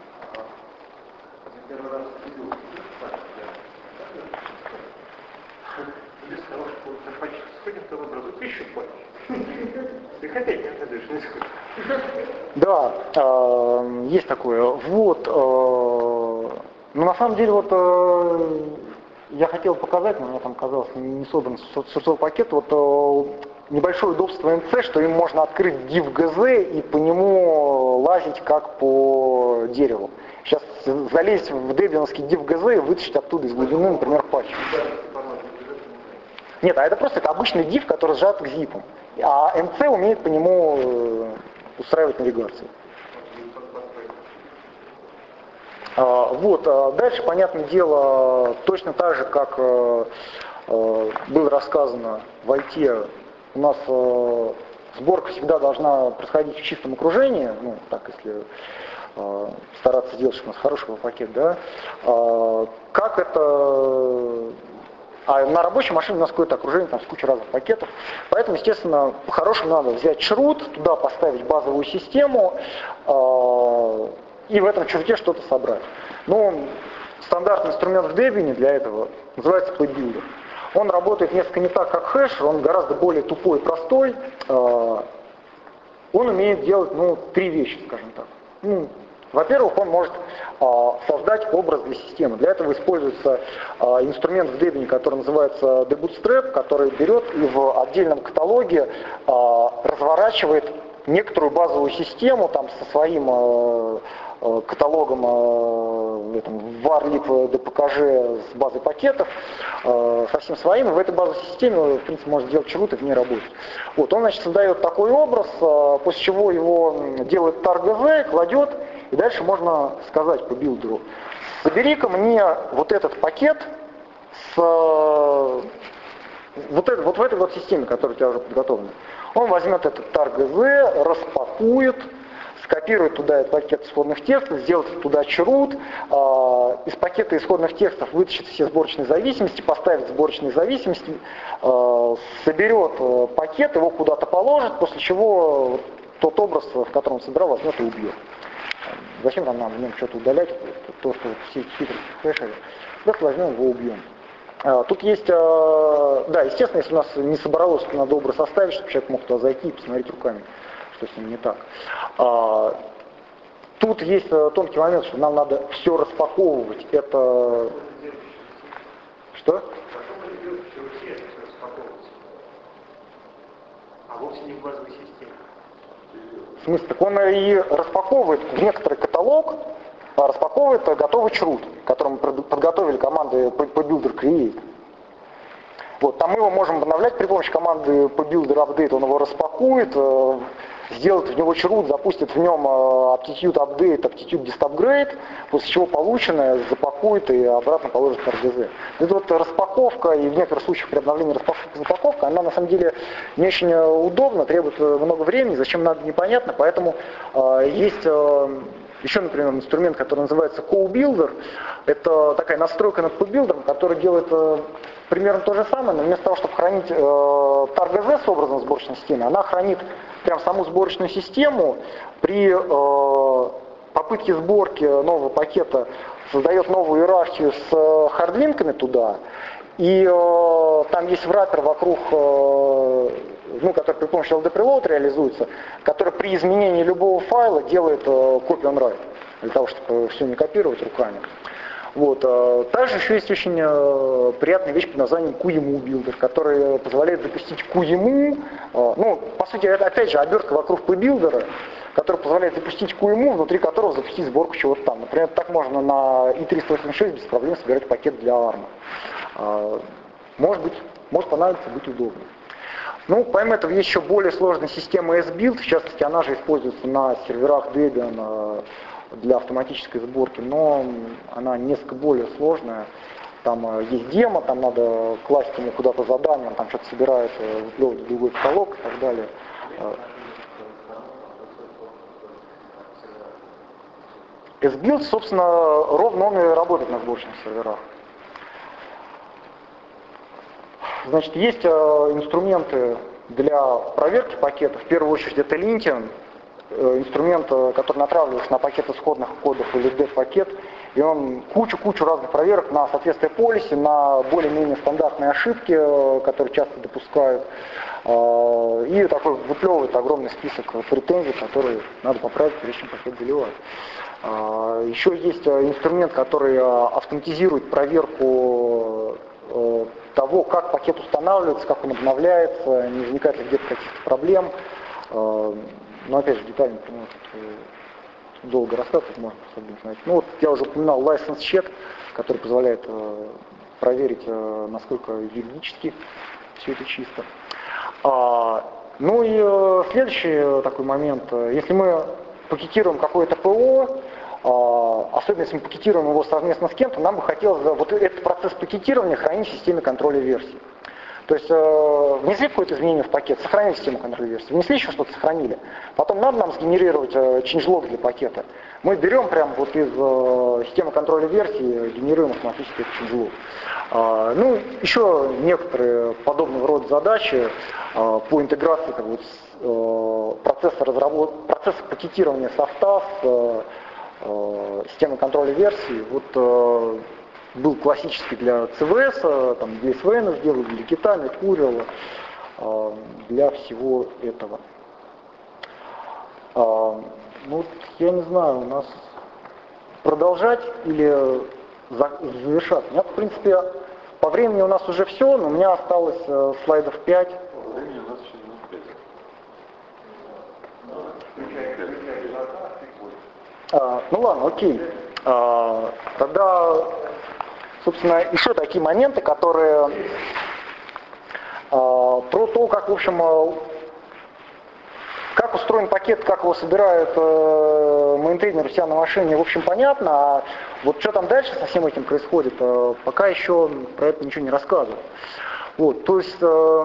Без того, что патч сходит, то образует 1000 патч. Ты хотеть не отдаешь, не сходит. Да, есть такое. Вот, на самом деле, я хотел показать, но мне там казалось не собран сортовой пакет, небольшое удобство NC, что им можно открыть div.gz и по нему лазить как по дереву. Сейчас залезть в дебиановский div.gz и вытащить оттуда из глубины, например, патч. Нет, это просто обычный div, который сжат к зипу. А NC умеет по нему устраивать навигацию. Дальше, понятное дело, точно так же, как было рассказано в IT, у нас Сборка всегда должна происходить в чистом окружении, ну, так, если стараться сделать, чтобы у нас хороший был пакет, да. Как это... А на рабочей машине у нас какое-то окружение там, с кучей разных пакетов. Поэтому, естественно, по-хорошему надо взять чрут, туда поставить базовую систему и в этом чруте что-то собрать. Ну, стандартный инструмент в Debian для этого называется PBuilder. Он работает несколько не так, как хэшер, он гораздо более тупой и простой. Он умеет делать, ну, 3 вещи, скажем так. Ну, во-первых, он может создать образ для системы. Для этого используется инструмент в Debian, который называется debootstrap, который берет и в отдельном каталоге разворачивает некоторую базовую систему там, со своим каталогом varlib dpkg с базой пакетов, совсем своим, и в этой базовой системе, в принципе, можно сделать чрут и в ней работать. Вот, он, значит, создает такой образ, после чего его делает tar.gz, кладет, и дальше можно сказать по билдеру: собери-ка мне вот этот пакет с вот в этой вот системе, которая у тебя уже подготовлена. Он возьмет этот tar.gz, распакует, скопирует туда этот пакет исходных текстов, сделает туда чрут, из пакета исходных текстов вытащит все сборочные зависимости, поставит сборочные зависимости, соберет пакет, его куда-то положит, после чего тот образ, в котором он собирал, возьмет и убьет. Зачем нам в нем что-то удалять, то, что все эти хитрости в хэшере, просто возьмем его убьем. Тут есть, да, естественно, если у нас не собралось, то надо образ оставить, чтобы человек мог туда зайти и посмотреть руками, что с ним не так. Тут есть тонкий момент, что нам надо все распаковывать. Это... Что? А вовсе не в базовой системе. В смысле, так он и распаковывает в некоторый каталог, распаковывает готовый чрут, который мы подготовили команды PBuilder Create. Вот, там мы его можем обновлять при помощи команды PBuilder Update, он его распакует, сделает в него чрут, запустит в нем aptitude update, aptitude dist upgrade, после чего полученное запакует и обратно положит в RGZ. Это вот распаковка, и в некоторых случаях при обновлении запаковка, она на самом деле не очень удобна, требует много времени, зачем надо непонятно, поэтому есть еще, например, инструмент, который называется CoBuilder. Это такая настройка над PBuilder, которая делает примерно то же самое, но вместо того, чтобы хранить tar.gz с образом сборочной системы, она хранит прям саму сборочную систему, при попытке сборки нового пакета создает новую иерархию с хардлинками туда, и там есть враппер вокруг, ну, который при помощи LD-preload реализуется, который при изменении любого файла делает copy on write, для того, чтобы все не копировать руками. Вот. Также еще есть очень приятная вещь под названием QEMU Builder, который позволяет запустить QEMU, ну, по сути, это опять же обертка вокруг PBuilder, который позволяет запустить QEMU, внутри которого запустить сборку чего-то там. Например, так можно на i386 без проблем собирать пакет для ARM. Может понадобиться, быть удобно. Ну, помимо этого, есть еще более сложная система S-Build, в частности, она же используется на серверах Debian для автоматической сборки, но она несколько более сложная. Там есть демо, там надо класть ему куда-то задание, он там что-то собирает, выплевывать в другой каталог и так далее. S-Build, собственно, ровно он и работает на сборочных серверах. Значит, есть инструменты для проверки пакетов. В первую очередь это linting, инструмент, который натравливается на пакет исходных кодов или dev-пакет, и он кучу разных проверок на соответствие полисе, на более-менее стандартные ошибки, которые часто допускают, и такой выплевывает огромный список претензий, которые надо поправить, прежде чем пакет заливать. Еще есть инструмент, который автоматизирует проверку того, как пакет устанавливается, как он обновляется, не возникает ли где-то каких-то проблем. Но опять же, детально долго рассказывать можно особенно знать. Ну вот я уже упоминал license check, который позволяет проверить, насколько юридически все это чисто. Ну и следующий такой момент. Если мы пакетируем какое-то ПО, особенно если мы пакетируем его совместно с кем-то, нам бы хотелось вот этот процесс пакетирования хранить в системе контроля версий. То есть внесли какое-то изменение в пакет, сохранили систему контроля версии, внесли еще что-то, сохранили. Потом надо нам сгенерировать changelog для пакета. Мы берем прямо вот из системы контроля версии, генерируем автоматически этот changelog. Ну, еще некоторые подобного рода задачи по интеграции как бы, процесса пакетирования софта с системой контроля версии. Вот был классический для CVS, там для SVN сделали, для Кита, Mercurial, для всего этого. Ну, я не знаю, у нас продолжать или завершать? У меня, в принципе, по времени у нас уже все, но у меня осталось слайдов 5. По времени у нас еще минут 5. Ну ладно, окей. Тогда, собственно, еще такие моменты, которые про то, как, в общем, как устроен пакет, как его собирают мейнтейнеры у себя на машине, в общем, понятно. А вот что там дальше со всем этим происходит, пока еще про это ничего не рассказываю. Вот, то есть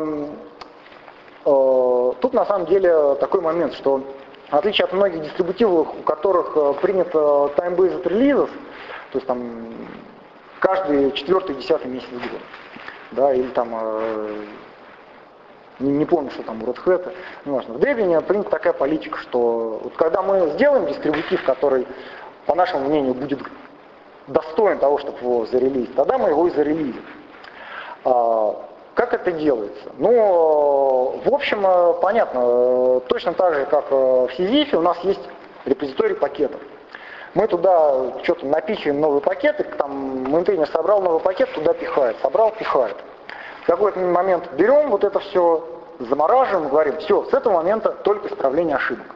тут на самом деле такой момент, что в отличие от многих дистрибутивов, у которых принято time-based releases, то есть там каждый 4-10 месяц года, да, или там не помню, что там у Red Hat, неважно. В Debian принята такая политика, что вот когда мы сделаем дистрибутив, который, по нашему мнению, будет достоин того, чтобы его зарелизить, тогда мы его и зарелизим. Как это делается? Ну, в общем, понятно, точно так же, как в Сизифе, у нас есть репозиторий пакетов. Мы туда что-то напихиваем новые пакеты, там мейнтейнер собрал новый пакет, туда пихает, собрал, пихает. В какой-то момент берем вот это все, замораживаем, говорим, все, с этого момента только исправление ошибок.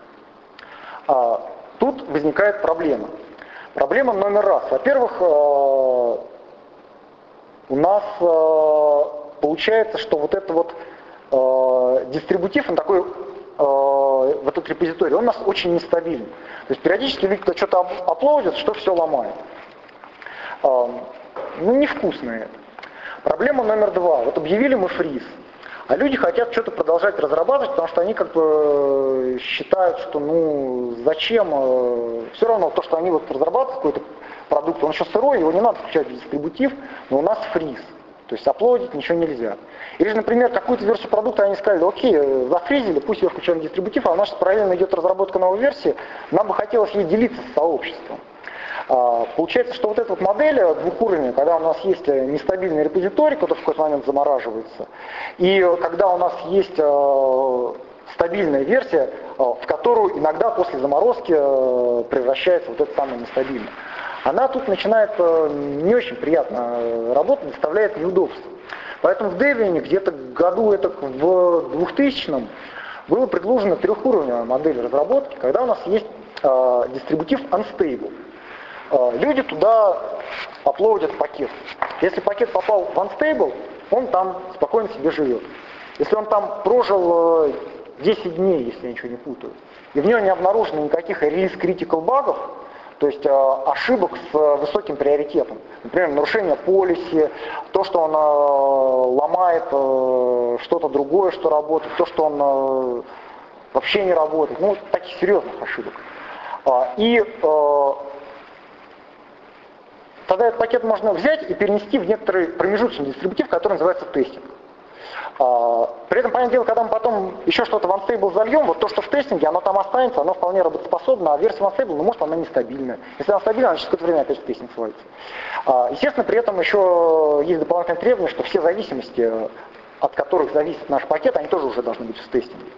Тут возникает проблема. Проблема номер раз. Во-первых, у нас получается, что вот это вот дистрибутив, он такой, вот этот репозиторий, он у нас очень нестабильный. То есть периодически люди что-то аплодят, что все ломает. Ну, невкусно это. Проблема номер два. Вот объявили мы фриз, а люди хотят что-то продолжать разрабатывать, потому что они как бы считают, что ну зачем, все равно то, что они вот разрабатывают какой-то продукт, он еще сырой, его не надо включать в дистрибутив, но у нас фриз. То есть аплодить ничего нельзя. Или же, например, какую-то версию продукта они сказали, окей, зафризили, пусть ее включаем в дистрибутив, а у нас параллельно идет разработка новой версии, нам бы хотелось ей делиться с сообществом. Получается, что вот эта вот модель двухуровневая, когда у нас есть нестабильный репозиторий, который в какой-то момент замораживается, и когда у нас есть стабильная версия, в которую иногда после заморозки превращается вот эта самая нестабильная, она тут начинает не очень приятно работать, доставляет неудобства. Поэтому в Debian где-то году это в 2000-м было предложено трехуровневая модель разработки, когда у нас есть дистрибутив Unstable. Люди туда аплодят пакет. Если пакет попал в Unstable, он там спокойно себе живет. Если он там прожил 10 дней, если я ничего не путаю, и в нем не обнаружено никаких release-critical багов, то есть ошибок с высоким приоритетом. Например, нарушение policy, то, что он ломает что-то другое, что работает, то, что он вообще не работает. Ну, таких серьезных ошибок. И тогда этот пакет можно взять и перенести в некоторый промежуточный дистрибутив, который называется тестинг. При этом, понятное дело, когда мы потом еще что-то в Unstable зальем, вот то, что в тестинге, оно там останется, оно вполне работоспособно, а версия Unstable, ну, может, она нестабильная. Если она стабильная, она через какое-то время опять в тестинг свалится. Естественно, при этом еще есть дополнительное требование, что все зависимости, от которых зависит наш пакет, они тоже уже должны быть в тестинге.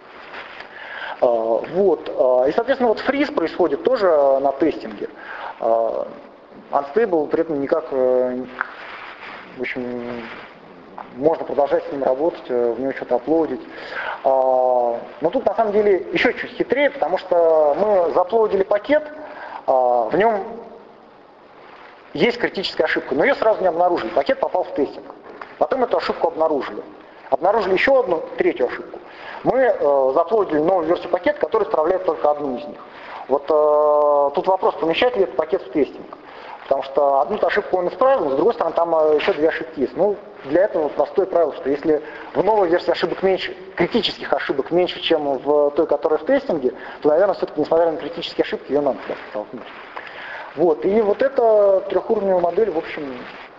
Вот. И, соответственно, вот фриз происходит тоже на тестинге. Unstable при этом никак, в общем, можно продолжать с ним работать, в него что-то аплодить. Но тут на самом деле еще чуть хитрее, потому что мы заплодили пакет, в нем есть критическая ошибка, но ее сразу не обнаружили. Пакет попал в тестинг. Потом эту ошибку обнаружили. Обнаружили еще одну, третью ошибку. Мы заплодили новую версию пакета, которая исправляет только одну из них. Вот тут вопрос, помещать ли этот пакет в тестинг. Потому что одну-то ошибку он исправил, но с другой стороны там еще две ошибки есть. Ну, для этого простое правило, что если в новой версии ошибок меньше, критических ошибок меньше, чем в той, которая в тестинге, то, наверное, все-таки, несмотря на критические ошибки, ее надо столкнуть. Вот, и вот эта трехуровневая модель, в общем,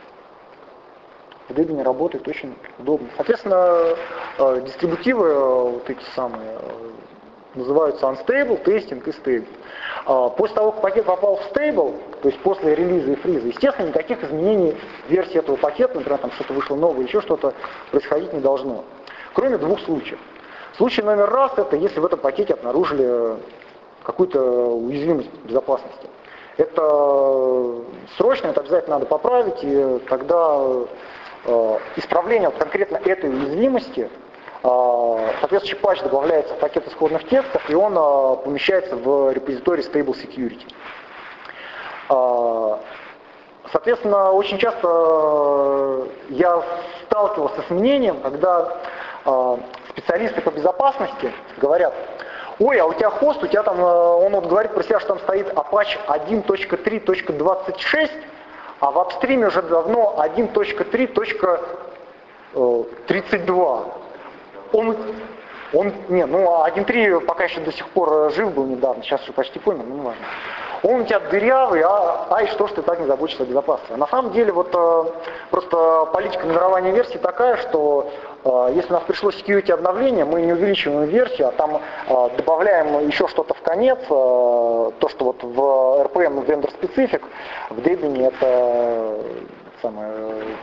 в Debian работает очень удобно. Соответственно, дистрибутивы вот эти самые называются unstable, testing и stable. После того, как пакет попал в stable, то есть после релиза и фриза, естественно, никаких изменений в версии этого пакета, например, там что-то вышло новое, еще что-то происходить не должно. Кроме двух случаев. Случай номер раз — это если в этом пакете обнаружили какую-то уязвимость безопасности. Это срочно, это обязательно надо поправить, и тогда исправление вот конкретно этой уязвимости, соответствующий патч добавляется в пакет исходных текстов, и он помещается в репозиторий Stable Security. Соответственно, очень часто я сталкивался с мнением, когда специалисты по безопасности говорят: ой, а у тебя хост, у тебя там, он вот говорит про себя, что там стоит Apache 1.3.26, а в апстриме уже давно 1.3.32. Не, ну 1.3 пока еще до сих пор жив был недавно, сейчас уже почти помер, но не важно. Он у тебя дырявый, и что ж ты так не заботишься о безопасности? На самом деле, вот просто политика номерования версий такая, что если у нас пришло security обновление, мы не увеличиваем версию, а там добавляем еще что-то в конец, то, что вот в RPM Vendor Specific, в Debian это самое...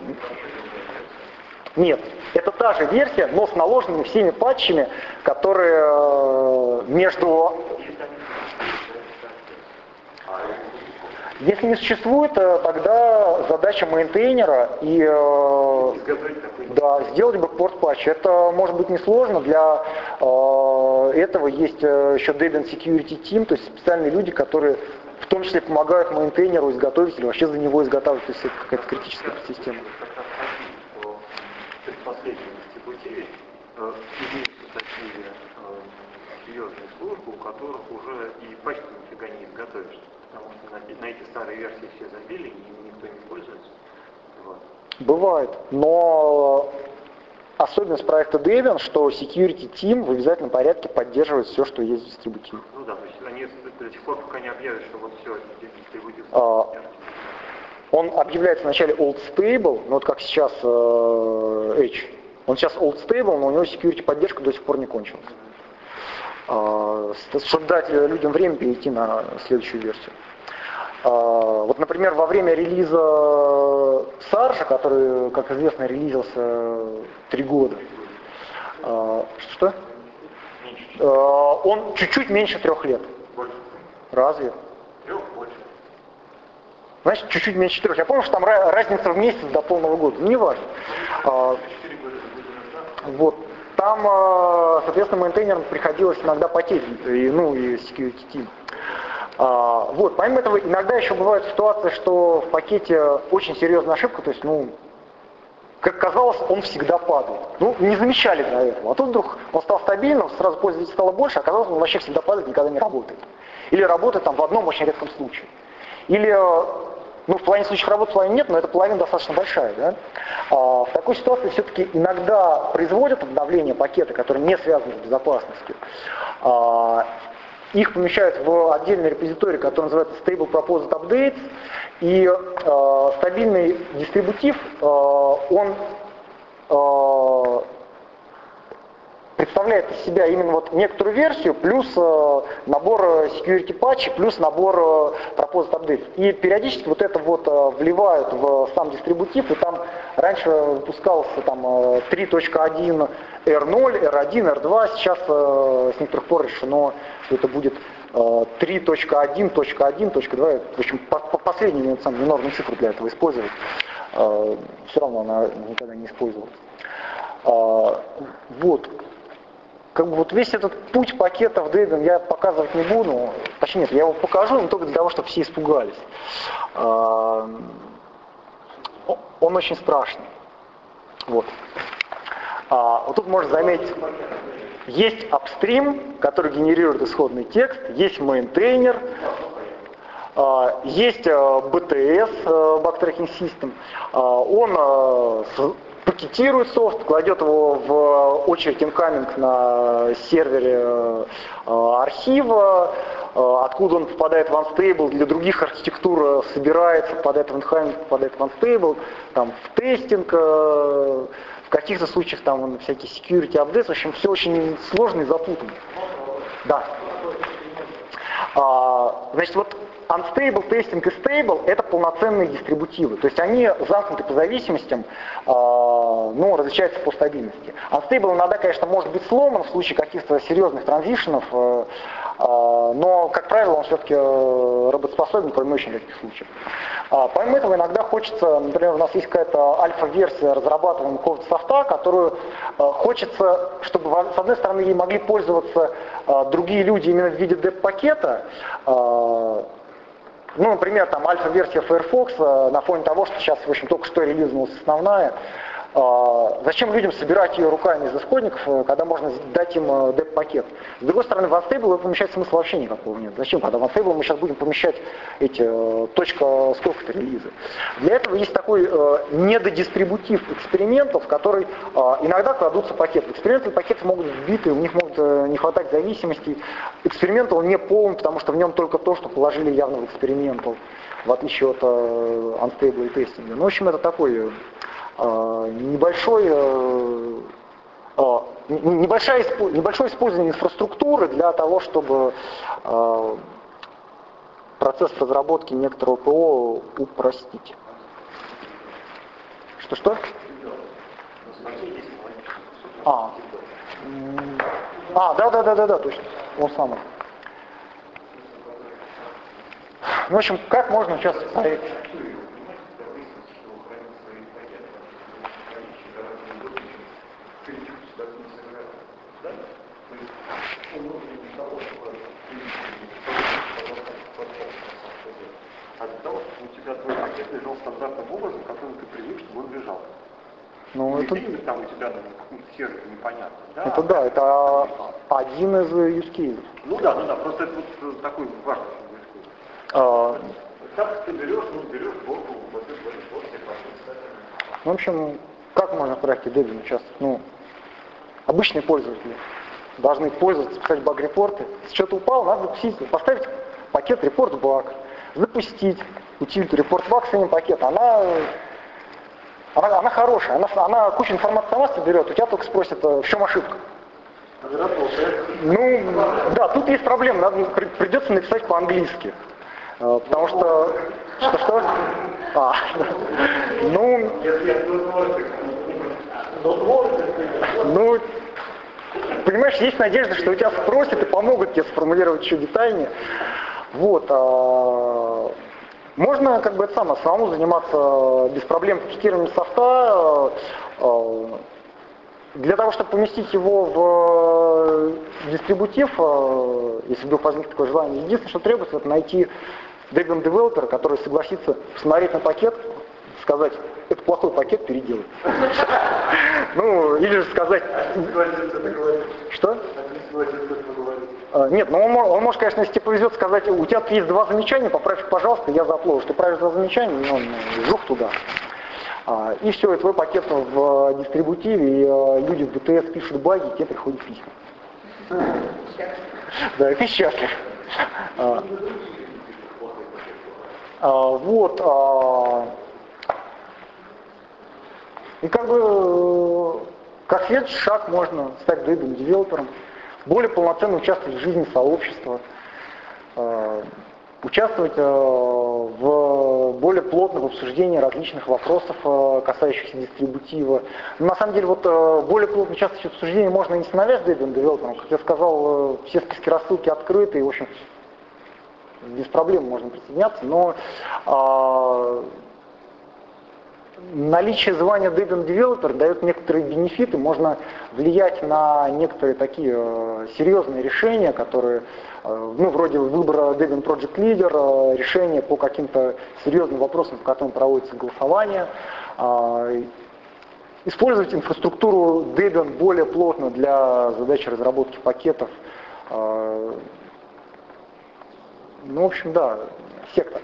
Нет, это та же версия, но с наложенными всеми патчами, которые между... Если не существует, тогда задача мейнтейнера и сделать бэкпорт патч. Это может быть несложно. Для этого есть еще Debian Security Team, то есть специальные люди, которые в том числе помогают мейнтейнеру изготовить или вообще за него изготавливать, то есть это какая-то критическая система. Предпоследнем дистрибутиве имеются такие серьезные службы, у которых уже и патч нифига не изготовишь. Потому что на эти старые версии все забили, и никто не пользуется. Вот. Бывает, но особенность проекта Debian, что Security Team в обязательном порядке поддерживает все, что есть в дистрибутиве. Ну да, то есть они до тех пор, пока не объявят, что вот все, дистрибутив. Он объявляется вначале Old Stable, ну вот как сейчас Edge. Он сейчас Old Stable, но у него Security поддержка до сих пор не кончилась. Чтобы дать людям время перейти на следующую версию. Вот, например, во время релиза Sarge, который, как известно, релизился 3 года, он чуть-чуть меньше 3 лет. Больше. Разве? 3 больше. Значит, чуть-чуть меньше 4. Я помню, что там разница в месяц до полного года. Ну, не важно. Вот. Там, соответственно, мейнтейнерам приходилось иногда потеть, и security team. Вот, помимо этого, иногда еще бывают ситуации, что в пакете очень серьезная ошибка, то есть, как казалось, он всегда падает. Не замечали до этого. А тут вдруг он стал стабильным, сразу пользователей стало больше, а оказалось, он вообще всегда падает, никогда не работает. Или работает там в одном очень редком случае. Или, в половине случаев работы, в половине нет, но эта половина достаточно большая. Да? В такой ситуации все-таки иногда производят обновление пакета, которые не связаны с безопасностью. Их помещают в отдельный репозиторий, который называется Stable Proposed Updates, и стабильный дистрибутив, он представляет из себя именно вот некоторую версию, плюс набор security патчей, плюс набор proposed updates. И периодически вот это вот вливают в сам дистрибутив, и там раньше выпускался там 3.1 R0, R1, R2, сейчас с некоторых пор решено, что это будет 3.1.1.2, в общем, последнюю минорную цифру для этого использовать. Все равно она никогда не использовалась. Вот. Вот весь этот путь пакета в Debian я показывать не буду. Точнее, нет, я его покажу, но только для того, чтобы все испугались. Он очень страшный. Вот. Вот тут можно заметить, есть апстрим, который генерирует исходный текст, есть мейнтейнер. Есть BTS, Bug Tracking System. Он пакетирует софт, кладет его в очередь incoming на сервере архива, откуда он попадает в Unstable, для других архитектур собирается, попадает в incoming, попадает в Unstable, там, в тестинг, в каких-то случаях там всякие security updates, в общем, все очень сложно и запутанно. Да. Значит, вот Unstable, Testing и Stable — это полноценные дистрибутивы. То есть они замкнуты по зависимостям, но различаются по стабильности. Unstable иногда, конечно, может быть сломан в случае каких-то серьезных транзишенов, но, как правило, он все-таки работоспособен, кроме очень редких случаев. Помимо этого, иногда хочется, например, у нас есть какая-то альфа-версия разрабатываемого какого-то софта, которую хочется, чтобы, с одной стороны, ей могли пользоваться другие люди именно в виде деп-пакета. Ну, например, там альфа-версия Firefox на фоне того, что сейчас, в общем, только что релизнулась основная. Зачем людям собирать ее руками из исходников, когда можно дать им деп-пакет? С другой стороны, в Unstable помещать смысла вообще никакого нет. Зачем? Когда в Unstable мы сейчас будем помещать эти точка сколько-то релизы. Для этого есть такой недодистрибутив экспериментов, в который иногда кладутся пакеты. Эксперименты пакеты могут быть сбиты, у них могут не хватать зависимостей. Эксперимент он не полон, потому что в нем только то, что положили явно в эксперимент, в отличие от Unstable и тестинга. Ну, в общем, это такой небольшое использование инфраструктуры для того, чтобы процесс разработки некоторого ПО упростить. Что? Да, точно. Он самый. Ну, в общем, как можно участвовать в проекте? А для того, чтобы у тебя твой пакет лежал стандартным образом, которым ты привык, чтобы он лежал. Ну, не это... где-нибудь там у тебя на каком-то сервере непонятно. Да? Это да, это один из use cases. Ну да, просто это вот такой важный use case. Как ты берешь блоку, в общем, как можно в проекте Debian участвовать? Ну, обычные пользователи должны пользоваться, писать баг-репорты. Если что-то упало, надо запустить, поставить пакет report-баг, запустить утилиту report-баг с этим пакетом. Она хорошая, она кучу информации сама соберет, у тебя только спросят, в чем ошибка. Ну, да, тут есть проблема, придется написать по-английски. Потому что... Что? Ну, понимаешь, есть надежда, что у тебя спросят и помогут тебе сформулировать еще детальнее. Вот. Можно как бы самому заниматься без проблем пакетированием софта. Для того, чтобы поместить его в дистрибутив, если вдруг возникнет такое желание, единственное, что требуется, это найти Debian девелопера, который согласится посмотреть на пакет, сказать, это плохой пакет, переделай. Ну, или же сказать... Что? Нет, ну он может, конечно, если тебе повезет, сказать, у тебя есть 2 замечания, поправь их, пожалуйста, я заплыву. Ты правишь 2 замечания, и он жух туда. И все, и твой пакет в дистрибутиве, и люди в BTS пишут баги, и тебе приходят письма. Да, и ты счастлив. Вот. И как бы, как следующий шаг можно стать Debian девелопером, более полноценно участвовать в жизни сообщества, участвовать в более плотном обсуждении различных вопросов, касающихся дистрибутива. Но на самом деле, вот более плотно участвовать в обсуждении можно и не становясь Debian девелопером. Как я сказал, все списки рассылки открыты, и, в общем, без проблем можно присоединяться, но наличие звания Debian Developer дает некоторые бенефиты, можно влиять на некоторые такие серьезные решения, которые, ну, вроде выбора Debian Project Leader, решения по каким-то серьезным вопросам, по которым проводится голосование, использовать инфраструктуру Debian более плотно для задач разработки пакетов. Ну, в общем, да. сектор.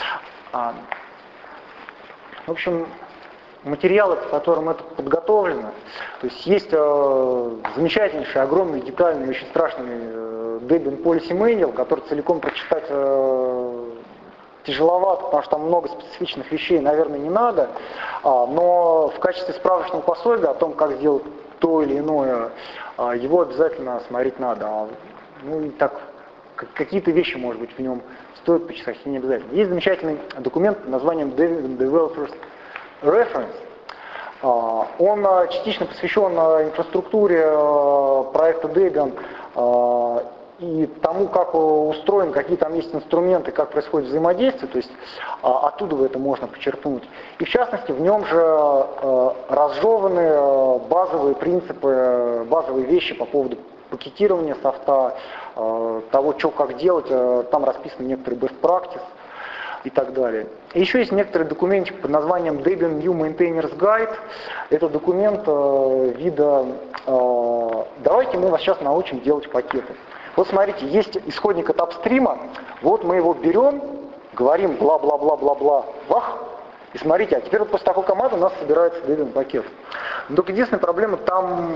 В общем, материалы, по которым это подготовлено, то есть замечательнейший, огромный, детальный, очень страшный Debian Policy Manual, который целиком прочитать тяжеловато, потому что там много специфичных вещей, наверное, не надо, но в качестве справочного пособия о том, как сделать то или иное, его обязательно смотреть надо. Ну и так, какие-то вещи, может быть, в нем стоит почитать, не обязательно. Есть замечательный документ под названием Debian Developers Reference. Он частично посвящен инфраструктуре проекта Debian и тому, как устроен, какие там есть инструменты, как происходит взаимодействие, то есть оттуда это можно почерпнуть. И в частности, в нем же разжеваны базовые принципы, базовые вещи по поводу пакетирования софта, того, что как делать, там расписаны некоторые best practice и так далее. И еще есть некоторый документик под названием Debian New Maintainers Guide. Это документ вида «Давайте мы вас сейчас научим делать пакеты». Вот смотрите, есть исходник от апстрима, вот мы его берем, говорим бла-бла-бла-бла-бла, бах, и смотрите, а теперь вот после такой команды у нас собирается Debian пакет. Но только единственная проблема там,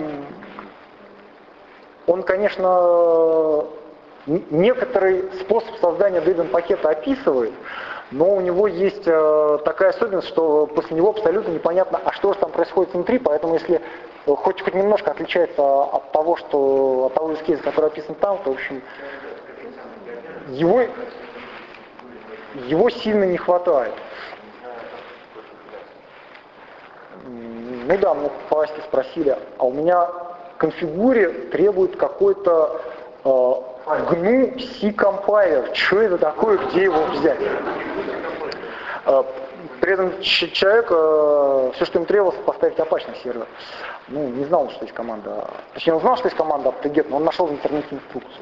он, конечно, некоторый способ создания Debian пакета описывает, но у него есть такая особенность, что после него абсолютно непонятно, а что же там происходит внутри, поэтому если хоть немножко отличается от того эскиза, который описан там, то, в общем, его сильно не хватает. Ну да, мне по Ваське спросили, а у меня конфигуре требует какой-то GNU C-компайлер. Что это такое, где его взять? При этом человек, все, что им требовалось, поставить Apache на сервер. Ну, не знал, что есть команда. Точнее, он знал, что есть команда apt-get, но он нашел в интернете инструкцию.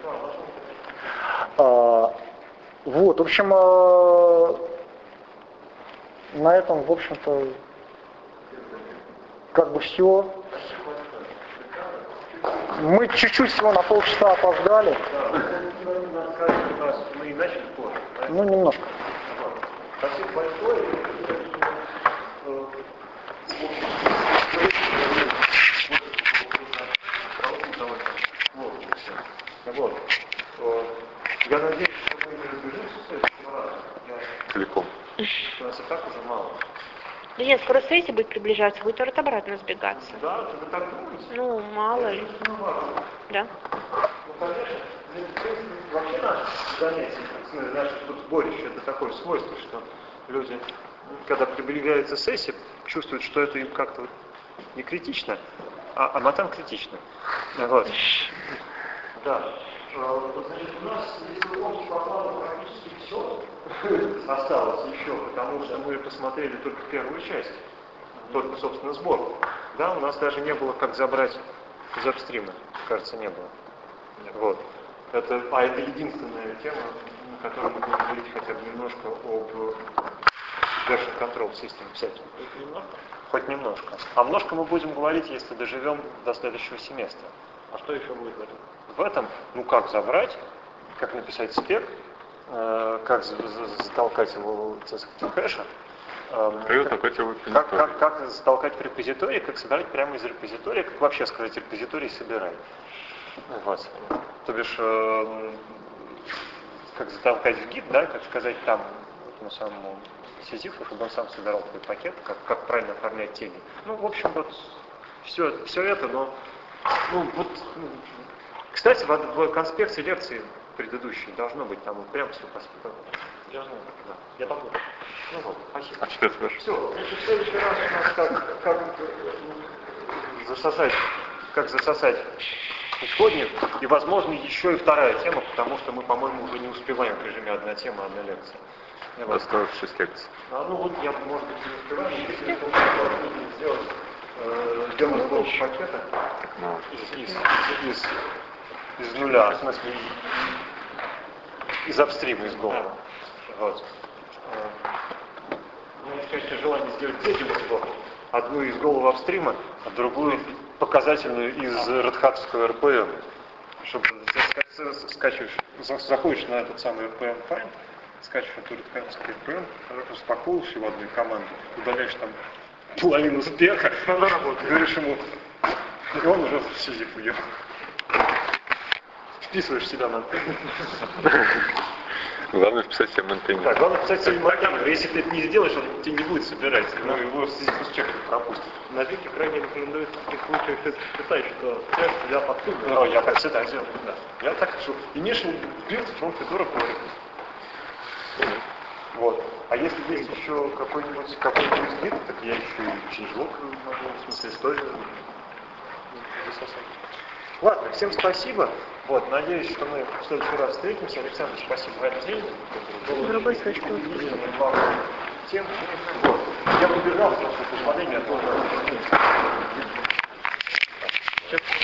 Вот, в общем, на этом, в общем-то, как бы все. Мы чуть-чуть всего на полчаса опоздали. Ну, немножко. Спасибо большое. Вот. Я надеюсь, что мы не разбежимся в следующий раз. Целиком. У нас и так уже мало. Да нет, скоро сессия будет приближаться, будет обратно разбегаться. Да, вы так думаете? Ну, мало ли. Да. Ну, конечно. Вообще наше занятие, наше тут сборище, это такое свойство, что люди, когда приближается сессия, чувствуют, что это им как-то не критично, а матам критично. Вот. Да. Значит, у нас, если вы помните, по плану практически все осталось еще, потому что мы посмотрели только первую часть, только, собственно, сбор. Да, у нас даже не было, как забрать из апстрима, кажется, не было. Вот. Это единственная тема, на которой мы будем говорить хотя бы немножко об version control system всяким. Хоть немножко. А немножко мы будем говорить, если доживем до следующего семестра. А что еще будет в этом? В этом, ну как забрать, как написать спек, как затолкать его в кэша, как затолкать в репозиторий, как собирать прямо из репозитория, как вообще сказать репозиторий собирай. Вот. То бишь, как затолкать в гид, да, как сказать там этому самому Сизифу, чтобы он сам собирал твой пакет, как правильно оформлять теги. Ну, в общем, вот все это, но кстати, в конспекте лекции предыдущей должно быть там прям все посмотрено. Должно быть, да. Я там буду. Ну вот, спасибо. Все, значит, в следующий раз у нас как засосать исходник, и, возможно, еще и вторая тема, потому что мы, по-моему, уже не успеваем в режиме одна тема, одна лекция. Осталось 6 лекций. Ну вот я, может быть, не успеваю, если можно сделать демо-сбор пакета из нуля, в смысле из апстрима, из голого. Вот. У меня есть, конечно, желание сделать две демо-сбор. Одну из голого апстрима, а другую показательную из редхатского RPM. Чтобы скачиваешь, заходишь на этот самый RPM Find, скачиваешь оттуда ткань, распаковываешь его одной командой, удаляешь там половину спеха, говоришь ему, и он уже в сизиф уехал. Вписываешь себя на антенну. Главное вписать себе монтейнер. Да, главное вписать себе монтейнер. Если ты это не сделаешь, он тебе не будет собирать. Ну, его с чеком пропустит. На Вике крайне рекомендуют в таких случаях считать, что тест для подсудного. Ну, я так всегда делаю, да. Я так хочу. Initial build from Fedora Core. Вот. А если есть еще какой-нибудь гид, так я еще и changelog могу, в смысле историю засосать. Ладно, всем спасибо. Вот, надеюсь, что мы в следующий раз встретимся. Александр, спасибо отдельно. Другой точки. Тем. Вот. Я выбирал, потому что позволение от